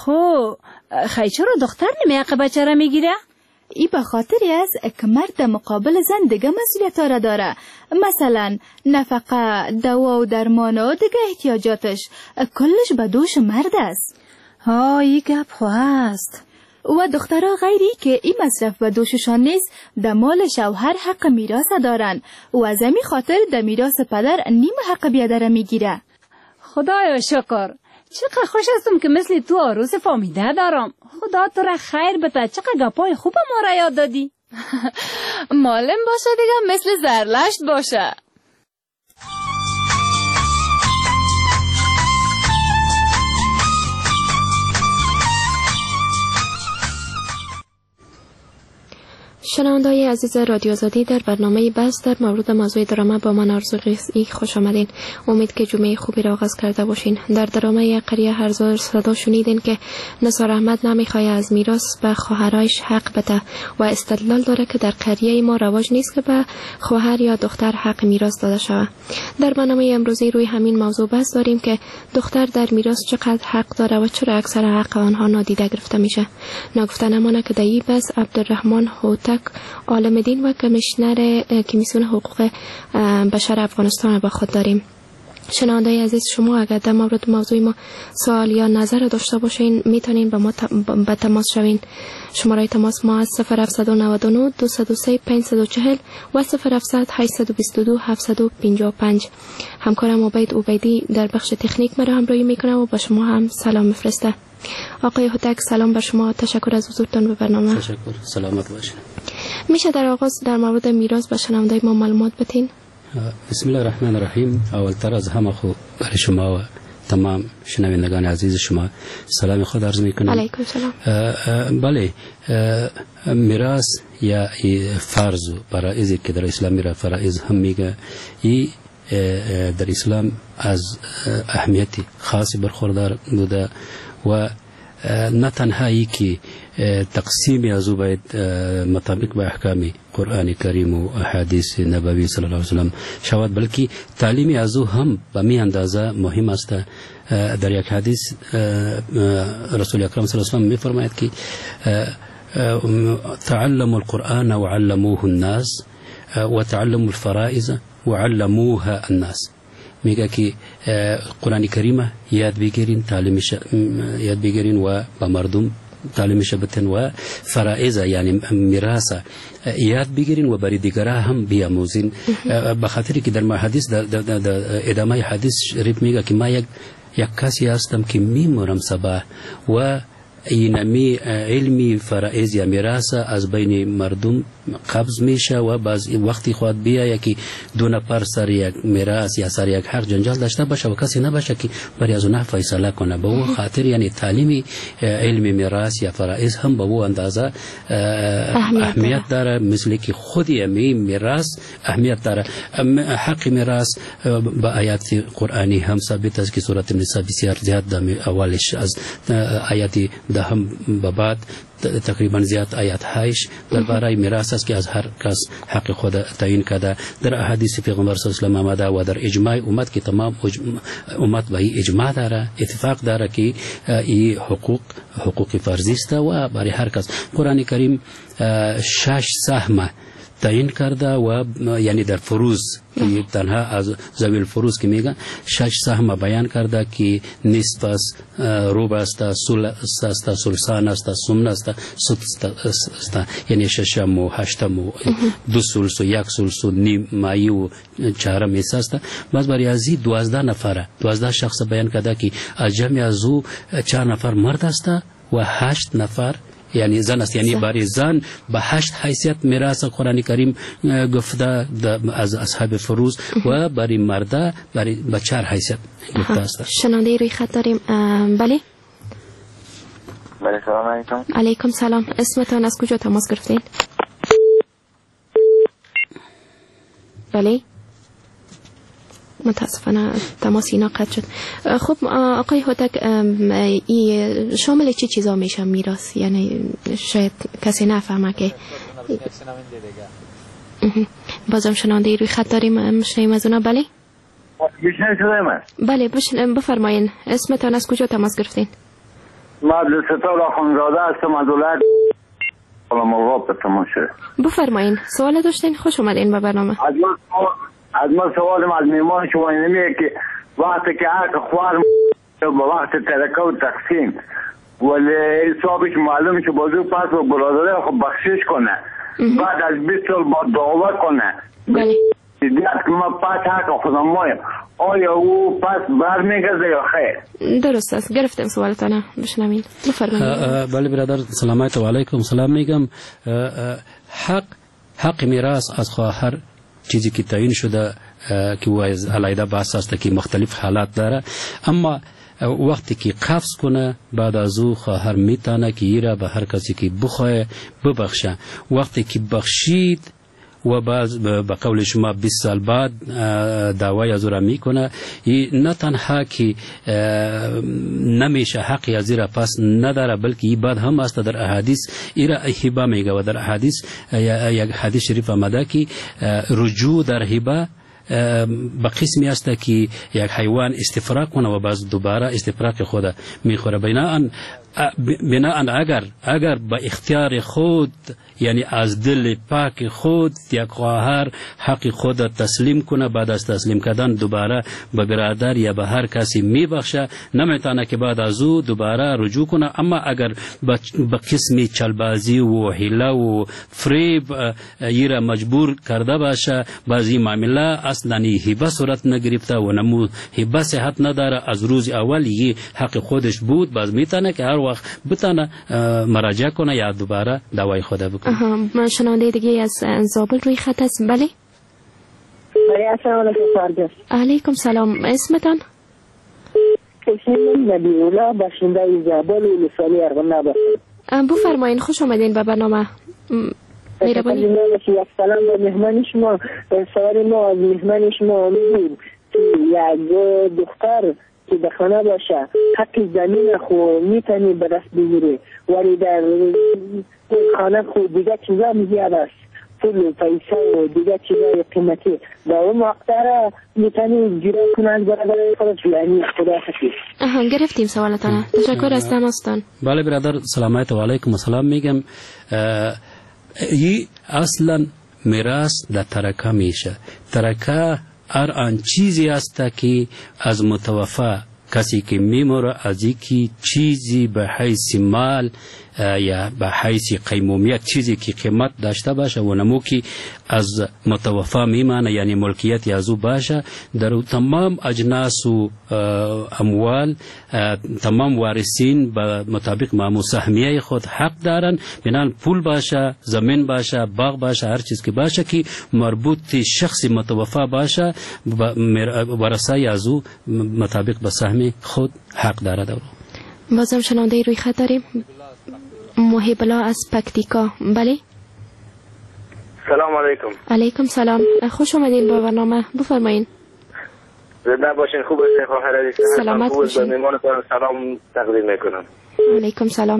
خیلی چرا دختر نمی حق بچه را میگیره؟ ای به خاطری است که مرد مقابل زن دیگه مسئولیت را داره. مثلا نفقه، دوا و درمان و دیگه احتیاجاتش کلش به دوش مرد است. ای گپ خو است. و دخترها غیری که این مصرف به دوششان نیست در مال شوهر حق میراث دارن و از همین خاطر در میراث پدر نیم حق بیادر میگیره. خدایا شکر، چقدر خوش هستم که مثل تو عروس فامیده دارم. خدا تو را خیر بده. چقدر گپای خوب ما را یاد دادی. معلم باشه دیگه مثل زرلشت باشه. شنونده‌های عزیز رادیو آزادی، در برنامه بحث در مورد موضوع درامه با من آرزو قیسی خوش آمدین. امید که جمعه خوبی را آغاز کرده باشین. در درامه قریه هزار صدا شنیدین که نثار احمد نمیخواد از میراث به خواهرایش حق بده و استدلال داره که در قریه ما رواج نیست که به خواهر یا دختر حق میراث داده شود. در برنامه امروزی روی همین موضوع بحث داریم که دختر در میراث چقدر حق داره و چرا اکثر حق آنها نادیده گرفته میشه. نگفته نمانه که در این بحث عبدالرحمن هوتک، عالم دین و کمیشنر کمیسیون حقوق بشر افغانستان با خود داریم. شنونده‌های عزیز، شما اگر در مورد موضوع ما سوال یا نظر داشته باشین میتونین با ما به تماس شوین. شماره تماس ما از 0799 203 540 و 0700 822 755. همکارم عبید عبیدی در بخش تکنیک مرا همراهی میکنه و با شما هم سلام میفرسته. آقای هوتک، سلام بر شما، تشکر از حضورتان به برنامه. تشکر، سلامت باشین. میشه در آغاز در مورد میراث به شنونده‌های ما معلومات بدین؟ بسم الله الرحمن الرحیم. اولتر از همه خو برای شما و تمام شنوندگان عزیز شما سلام خود عرض میکنم. علیکم سلام. بله، میراث یا فرض و فرائضی که در اسلام میره فرائض هم میگه، این در اسلام از اهمیت خاصی برخوردار بوده و نه تنها ای که تقسیم از او باید مطابق به احکام قرآن کریم و احادیث نبوی صلی الله علیه وسلم شود، بلکه تعلیم از او هم به می اندازه مهم است. در یک حدیث رسول اکرم صلی الله علیه وسلم می فرماید که تعلموا القرآن وعلموه الناس وتعلموا الفرائض وعلموها الناس. میگه که قرآن کریم یاد بگیرین، تعلیمش یاد بگیرین و با مردم تعلیمش بتن و فرائض یعنی میراث یاد بگیرین و برای دیگرها هم بیاموزین. به خاطر که در حدیث در ادامه حدیث شریف میگه که ما یک کسی هستم که میمورم صبح و اینمی علمی فرائض یا میراث از بین مردم قبض میشه و بعض وقتی خود بیا که دو نفر سر یک میراث یا سر یک حق جنجال داشته باشه و کسی نباشه که برای از اونها فیصله کنه. به اون خاطر یعنی تعلیمی علمی میراث یا فرائض هم به اون اندازه اهمیت داره، مثل که خودی میراث اهمیت داره. حق میراث با آیات قرآنی هم ثابت است که سورة النساء بسیار زیاد اولش از آیات دهم به بعد تقریبا زیاد آیات هایش درباره میراث است که از هر کس حق خود تعیین کرده. در احادیث پیغمبر صلی الله علیه و آله و در اجماع امت که تمام امت به اجماع داره، اتفاق داره که این حقوق فرضی است و برای هر کس. قرآن کریم 6 سهم تعیین کرده و یعنی در فروض که تنها از ذوی الفروض که میگن 6 سهم بیان کرده که نصف است، ربع است، ثلث است، ثلثان است، ثمن است، سدس است، یعنی ششم و هشتم و دو ثلث و یک ثلث و نیم مایی و چهارم حصه است. باز برای از 12 شخص بیان کرده که از جمع از او 4 نفر مرد است و 8 نفر یعنی زن است، یعنی برای زن به 8 حیثیت میراث قرآن کریم گفته از اصحاب فروض و برای مرده به 4 حیثیت گفته است. شنونده روی خط داریم. بله سلام علیکم. علیکم سلام. اسمتان از کجا تماس گرفتین؟ بله متاسفانه تماس اینا قطع شد. خب آقای هوتک، شامل چه چیزا میشه میراث؟ یعنی شاید کسی نفهمه که بازم شنونده روی خط داریم، میشنیم از اونا. بله بله بفرمایین. اسمتان از کجا تماس گرفتین؟ ما عبدالستار آخوندزاده هستم از ولایت ملغاب به تماس شده. بفرمایین. سوال داشتین؟ خوش اومدین به برنامه. از ما سوالم از میمان شما اینمیه که وقتی که حق خوار به وقت ترکه و تقسیم ولی حسابش معلوم که بازو پس و برادره خب بخشش کنه، بعد از 20 سال با دعوه کنه بله دیدت که ما پس حق خودم مایم، آیا او پس برمیگرده یا خیر؟ درست است. گرفتم سوالتانه، بشنوین. بفرمایید. بله برادر، سلامت و علیکم سلام. میگم حق میراث از خواهر چیزی که تعیین شده که او از علیحده بحث است که مختلف حالات داره، اما وقتی که قفض کنه بعد از او خواهر میتونه که ایره به هر کسی که بخواه ببخشه. وقتی که بخشید و بعد به قول شما 20 سال بعد دعوای از او را میکنه، نه تنها که نمیشه حقی از ایره پس نداره، بلکه این بعد هم است در احادیث ایره هبه میگه و در احادیث یک حدیث شریف آمده که رجوع در هبه به قسمی است که یک حیوان استفراغ کنه و باز دوباره استفراغ خود میخوره. بناء اگر به اختیار خود یعنی از دل پاک خود یک خواهر حق خود تسلیم کنه، بعد از تسلیم کردن دوباره به برادر یا به هر کسی میبخشه، نمیتونه که بعد از او دوباره رجوع کنه. اما اگر به قسم چلبازی و حیله و فریب ایره مجبور کرده باشه، بعضی معامله اصلا هبه صورت نگرفته و نمو هبه صحت نداره، از روز اول یه حق خودش بود، باز میتونه که هر وقت بتونه مراجعه کنه یا دوباره دعوای خود بکنه. من شنونده دیگه از زابل روی خط است. بله السلام علیکم. علیکم سلام. اسمتان؟ من نبیولا باشنده زابل و لسانی ارغن نباشد. بفرمایین، خوش آمدین به برنامه. مهربانی. یک سلام به مهمان شما. سوال ما از مهمان شما میگیم که یک دختر که به خانه باشه حق زمین خو میتونی به دست بگیره، ولی در خانه خو دیگه چیزا زیاد است، پول و پیسه و دیگه چیزای قیمتی در اون مقدار میتونی جیره کنند برای خودت. یعنی خدا حفیظ. گرفتیم سوالتان. تشکر از تماستان. بله برادر، سلامت و علیکم السلام. میگم این اصلا میراث در ترکه میشه. ترکه هر آن چیزی است که از متوفا کسی که میموره از یکی چیزی به حیث مال یا به حیث قیمومیت، چیزی که قیمت داشته باشه و نمو که از متوفا میمانه، یعنی ملکیت از او باشه، در تمام اجناس و اموال تمام وارثین به مطابق معمول سهمیه خود حق دارن. بنابراین پول باشه، زمین باشه، باغ باشه، هر چیز که باشه که مربوط شخص متوفا باشه، ورثه از او مطابق به سهم خود حق داره. بازم شنونده روی خط داریم. محب الله از پکتیکا. بله سلام علیکم. علیکم سلام. خوش آمدین به برنامه. بفرمایین. زنده باشین. خوب هستین خواهر عزیز؟ سلامت باشین. به مهمانتان سلام تقدیم میکنم. علیکم سلام.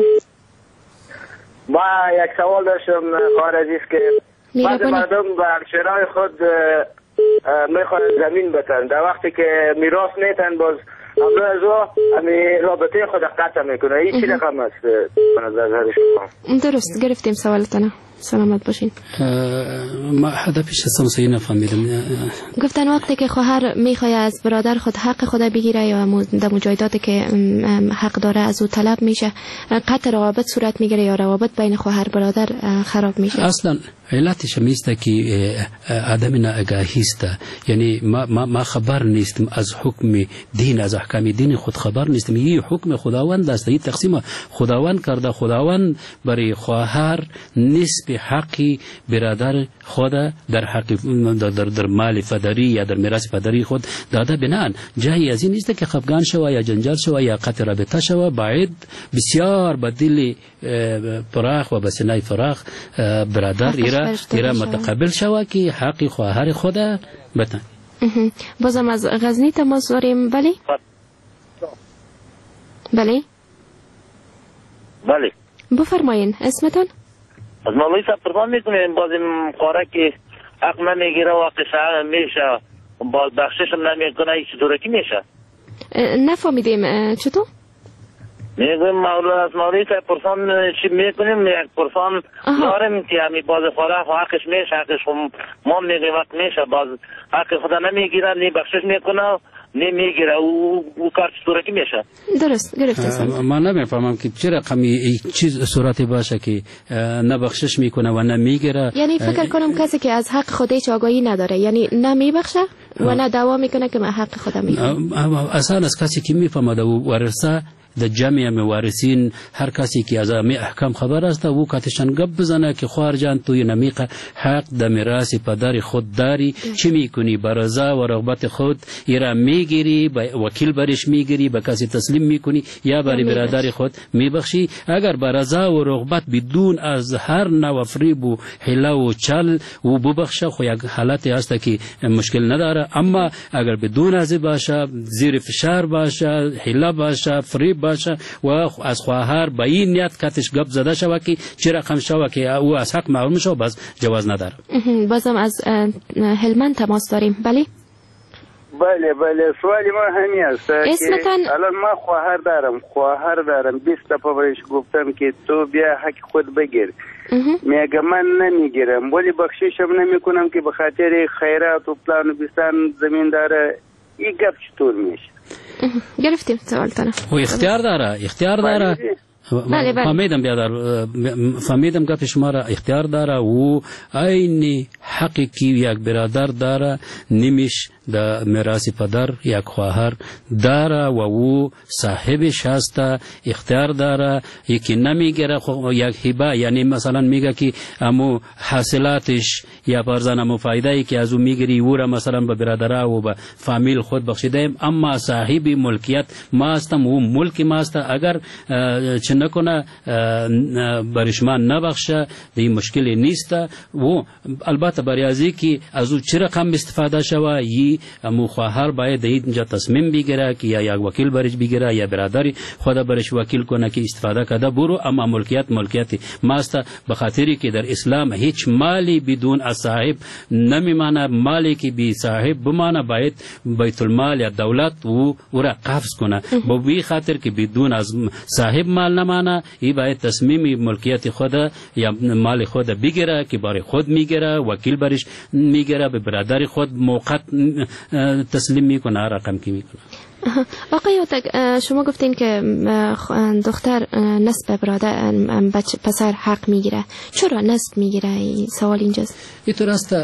ما یک سوال داشتم خواهر عزیز که بعض مردم به همشیرهای خود میخوان زمین بتن، در وقتی که میراث نیتن باز همراه از او رابطه خود قطع میکنه. این چی رقم است به نظر شما؟ درست گرفتیم سوالتانه. سلامت باشین. ما هدفش اصلا صحیح نفهمیدم. گفتن وقتی که خواهر میخواد از برادر خود حق خود بگیره یا در مجایداتی که حق داره از او طلب میشه، قطع روابط صورت میگیره یا روابط بین خواهر برادر خراب میشه. اصلا علتش میسته که عدم ناآگاهی است. یعنی ما خبر نیستیم از حکم دین، از احکام دین خود خبر نیستیم. این حکم خداوند است، این تقسیم خداوند کرده. خداوند برای خواهر نسب حقی برادر خود در حق در مال پدری یا در میراث پدری خود داده. بنان جایی از این نیست که خفگان شوه یا جنجال شوه یا قطع رابطه شوه. باید بسیار به دل فراخ و به سینه فراخ برادر ایره متقبل شوه که حق خواهر خود بتن. بازم از غزنی تماس داریم. بله بله بله بفرمایین. اسمتان؟ از مولوی صاحب پرسان میکنیم باز این قاره که حق نمیگیره و قصه میشه باز بخشش هم نمیکنه، این چطوره که میشه؟ نفهمیدیم. چطور؟ میگویم از مولوی صاحب پرسان چی میکنیم؟ یک پرسان داریم که همی باز خوره حقش میشه، حقش ما میگویم وقت میشه، باز حق خدا نمیگیره، نی بخشش میکنه نمیگیره. او کار چطوره که میشه؟ درست گرفته. من نمیفهمم که چه رقمی چیز صورتی باشه که نبخشش میکنه و نمیگیره. یعنی فکر کنم کسی که از حق خودش آگاهی نداره، یعنی نمیبخشه و نه دعوا میکنه که من حق خودم میگیرم. اصلا از کسی که میفهمه و ورثه در جمع موارثین هر کسی که از همه احکام خبر است او کاتشان گپ بزنه که خواهر جان توی نمیقه حق در میراث پدر خود داری، چی میکنی؟ به رضا و رغبت خود ایرا میگیری، وکیل برش میگیری، به کسی تسلیم میکنی یا برای برادر خود میبخشی. اگر به رضا و رغبت بدون از هر نوع فریب و حیله و چل و ببخشه خو یک حالتی هست که مشکل نداره. اما اگر بدون از باشه، زیر فشار باشه، حیله باشه، فریب باشه و از خواهر به این نیت کتش گپ زده شود که چه رقم شود که او از حق معلوم شود، بس جواز نداره. بازم از هلمند تماس داریم. بله بله سوالی ما همین است اسمتان؟ الان ما خواهر دارم 20 دفعه برایش گفتم که تو بیا حق خود بگیر، میگه من نمیگیرم، ولی بخششم نمیکنم که به خاطر خیرات و پلان و بیستان زمین داره. این گپ چطور میشه؟ گرفتیم سوالتانه. و اختیار داره فهمیدم گپ شما را. اختیار داره و عین حقی که یک برادر داره نیمیش در میراث پدر یک خواهر داره و او صاحبش هست، اختیار داره. یکی نمیگیره یک هبه، یعنی مثلا میگه که امو حاصلاتش یا فرزن امو فایده ای که از او میگیری او را مثلا به برادرها و به فامیل خود بخشیدیم، اما صاحب ملکیت ما هستم و ملک ما است. اگر چه نکنه برش ما نبخشه دی مشکلی نیست. و البته برای ازی که از او چه رقم استفاده شوه امو خواهر باید اینجا تصمیم بگیره که یا یک وکیل برش بگیره یا برادری خود برش وکیل کنه که استفاده کده برو. اما ملکیت ماست، به خاطری که در اسلام هیچ مالی بدون از صاحب نمیمانه. مالی که بی صاحب بمانه باید بیت المال یا دولت او را قبض کنه. با بی خاطر که بدون از صاحب مال نمانه، ای باید تصمیم ملکیت خود یا مال خود بگیره که برای خود میگیره، وکیل برش میگیره، به برادر خود موقت تسلیم میکنه، رقم کی میکنه. آقای اوتک، شما گفتین که دختر نصف برادر پسر حق میگیره. چرا نصف میگیره؟ سوال اینجاست. اینطور است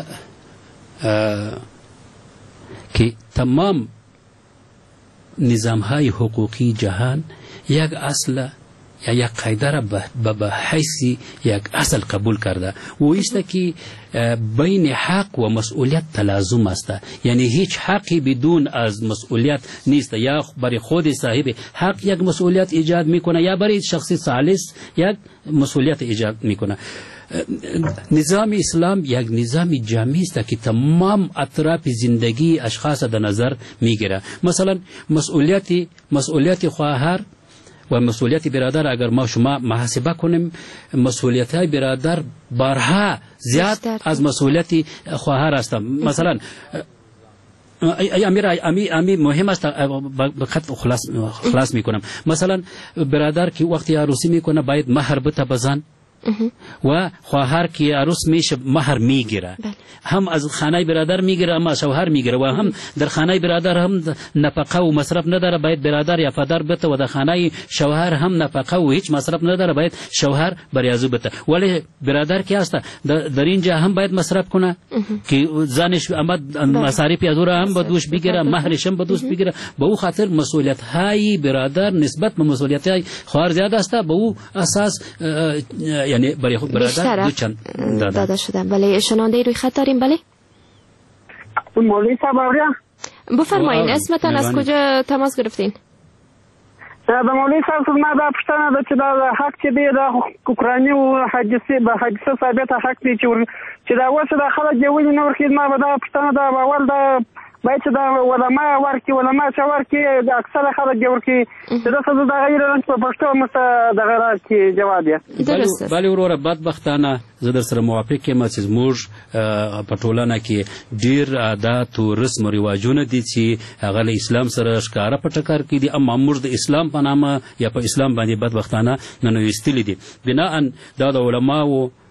که تمام نظام های حقوقی جهان یک اصل یا یک قاعده را به حیث یک اصل قبول کرده و است که بین حق و مسئولیت تلازم است. یعنی هیچ حقی بدون از مسئولیت نیست. یا برای خود صاحب حق یک مسئولیت ایجاد میکنه یا برای شخصی ثالث یک مسئولیت ایجاد میکنه. نظام اسلام یک نظام جامع است که تمام اطراف زندگی اشخاص در نظر میگیره. مثلا مسئولیت خواهر و مسئولیت برادر اگر ما شما محاسبه کنیم، مسئولیت های برادر بارها زیاد از مسئولیت خواهر است. مثلا امی مهم است، خط خلاص میکنم. مثلا برادر که وقتی عروسی میکنه باید مهر بده بزن و خواهر که عروس میشه مهر میگیره. هم از خانه برادر میگیره اما شوهر میگیره و هم در خانه برادر هم نفقه و مصرف نداره، باید برادر یا پدر بده و در خانه شوهر هم نفقه و هیچ مصرف نداره، باید شوهر برای ازو بده. ولی برادر که هست در اینجا هم باید مصرف کنه که زنش اما مصارف از او هم بدوش بگیره، مهرش هم بدوش بگیره. به او خاطر مسئولیت های برادر نسبت به مسئولیت های خواهر زیاد است. به او اساس یعنی برای خود برادر دو چند داده شده. بله شنونده روی خط داریم. بله مولوی صاحب آوریا بفرمایین. اسمتان از کجا تماس گرفتین؟ دا مولوی صاحب ما دا پښتنه ده چې دا حق چې دی دا اوکراني او حادثه ثابته حق دی چې دا اوس دا خلک دی ولې نه ورکړي. ما به دا پښتنه دا اول دا باید چې دا علما ورکړي، علما چې ورکړي اکثره خلک دی ورکړي چې دا څه دا غیر رنګ په پښتو مست دغه راکړي جواب دی. بله وروره بدبختانه زه در سره موافق یم چې زموږ په ټولنه کې ډېر عادات او رسم او رواجونه دي چې هغه له اسلام سره ښکاره په ټکر کې دي، اما موږ د اسلام په نامه یا په اسلام باندې بدبختانه ننویستلي دي. بناء دا د علماو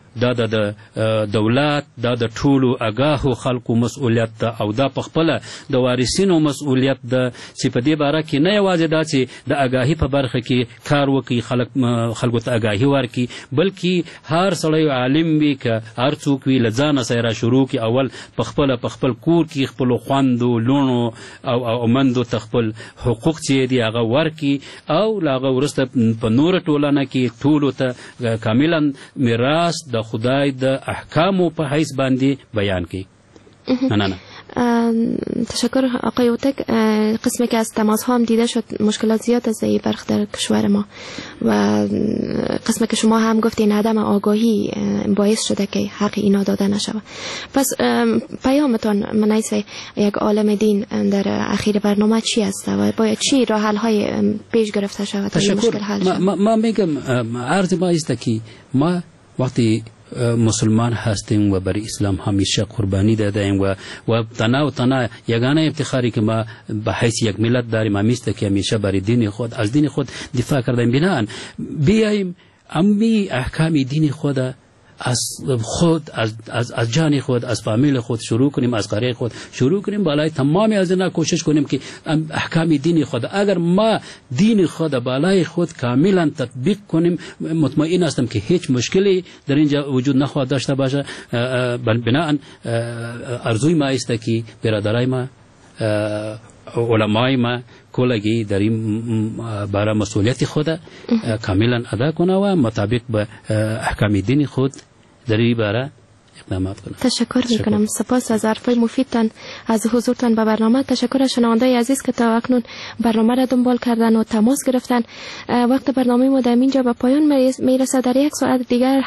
دا د دولت دا د ټولو اگاهو خلکو مسؤلیت ده او دا په خپله د وارثینو مسؤلیت ده چې په دې باره کې نه یوازې دا چې د اگاهي په برخه کې کار وکړي خلکو ته اگاهي ورکړي بلکې هر سړی عالم وي که هر څوک وي له ځانه سره شروع کړي اول په خپل کور کې خپلو خویندو لوڼو او مندو ته خپل حقوق چې دي هغه ورکړي او له هغه وروسته په نوره ټولنه کې ټولو ته کاملا میراث د خدای د احکامو په حیث باندې بیان کړي. مننه. تشکر آقای اوتک. قسمی که از تماس ها هم دیده شد مشکلات زیاد از این برخ در کشور ما و قسمی که شما هم گفتین عدم آگاهی باعث شده که حق اینا داده نشود. پس پیامتان منیس یک عالم دین در اخیر برنامه چی است و باید چی راه حل های پیش گرفته شود تا این مشکل حل شود؟ ما میگم عرض ما است که ما وقتی مسلمان هستیم و برای اسلام همیشه قربانی دادیم و تنها یگانه افتخاری که ما به حیث یک ملت داریم همیست که همیشه برای دین خود از دین خود دفاع کردیم. بنابراین بیاییم امی احکام دین خود از خود از جان خود از فامیل خود شروع کنیم از قریه خود شروع کنیم بالای تمام از اینا کوشش کنیم که احکام دین خود اگر ما دین خود بالای خود کاملا تطبیق کنیم مطمئن هستم که هیچ مشکلی در اینجا وجود نخواهد داشته باشه. بنابراین ارزوی ما است که برادرای ما علمای ما کلگی در این برای مسئولیت خود کاملا ادا کنه و مطابق به احکام دین خود در این برای اقدامات کنه. تشکر میکنم. سپاس از حرفای مفیدتان از حضورتان به برنامه. تشکر از شنوندای عزیز که تا اکنون برنامه را دنبال کردن و تماس گرفتن. وقت برنامه ما در اینجا به پایان میرسه. در یک ساعت دیگر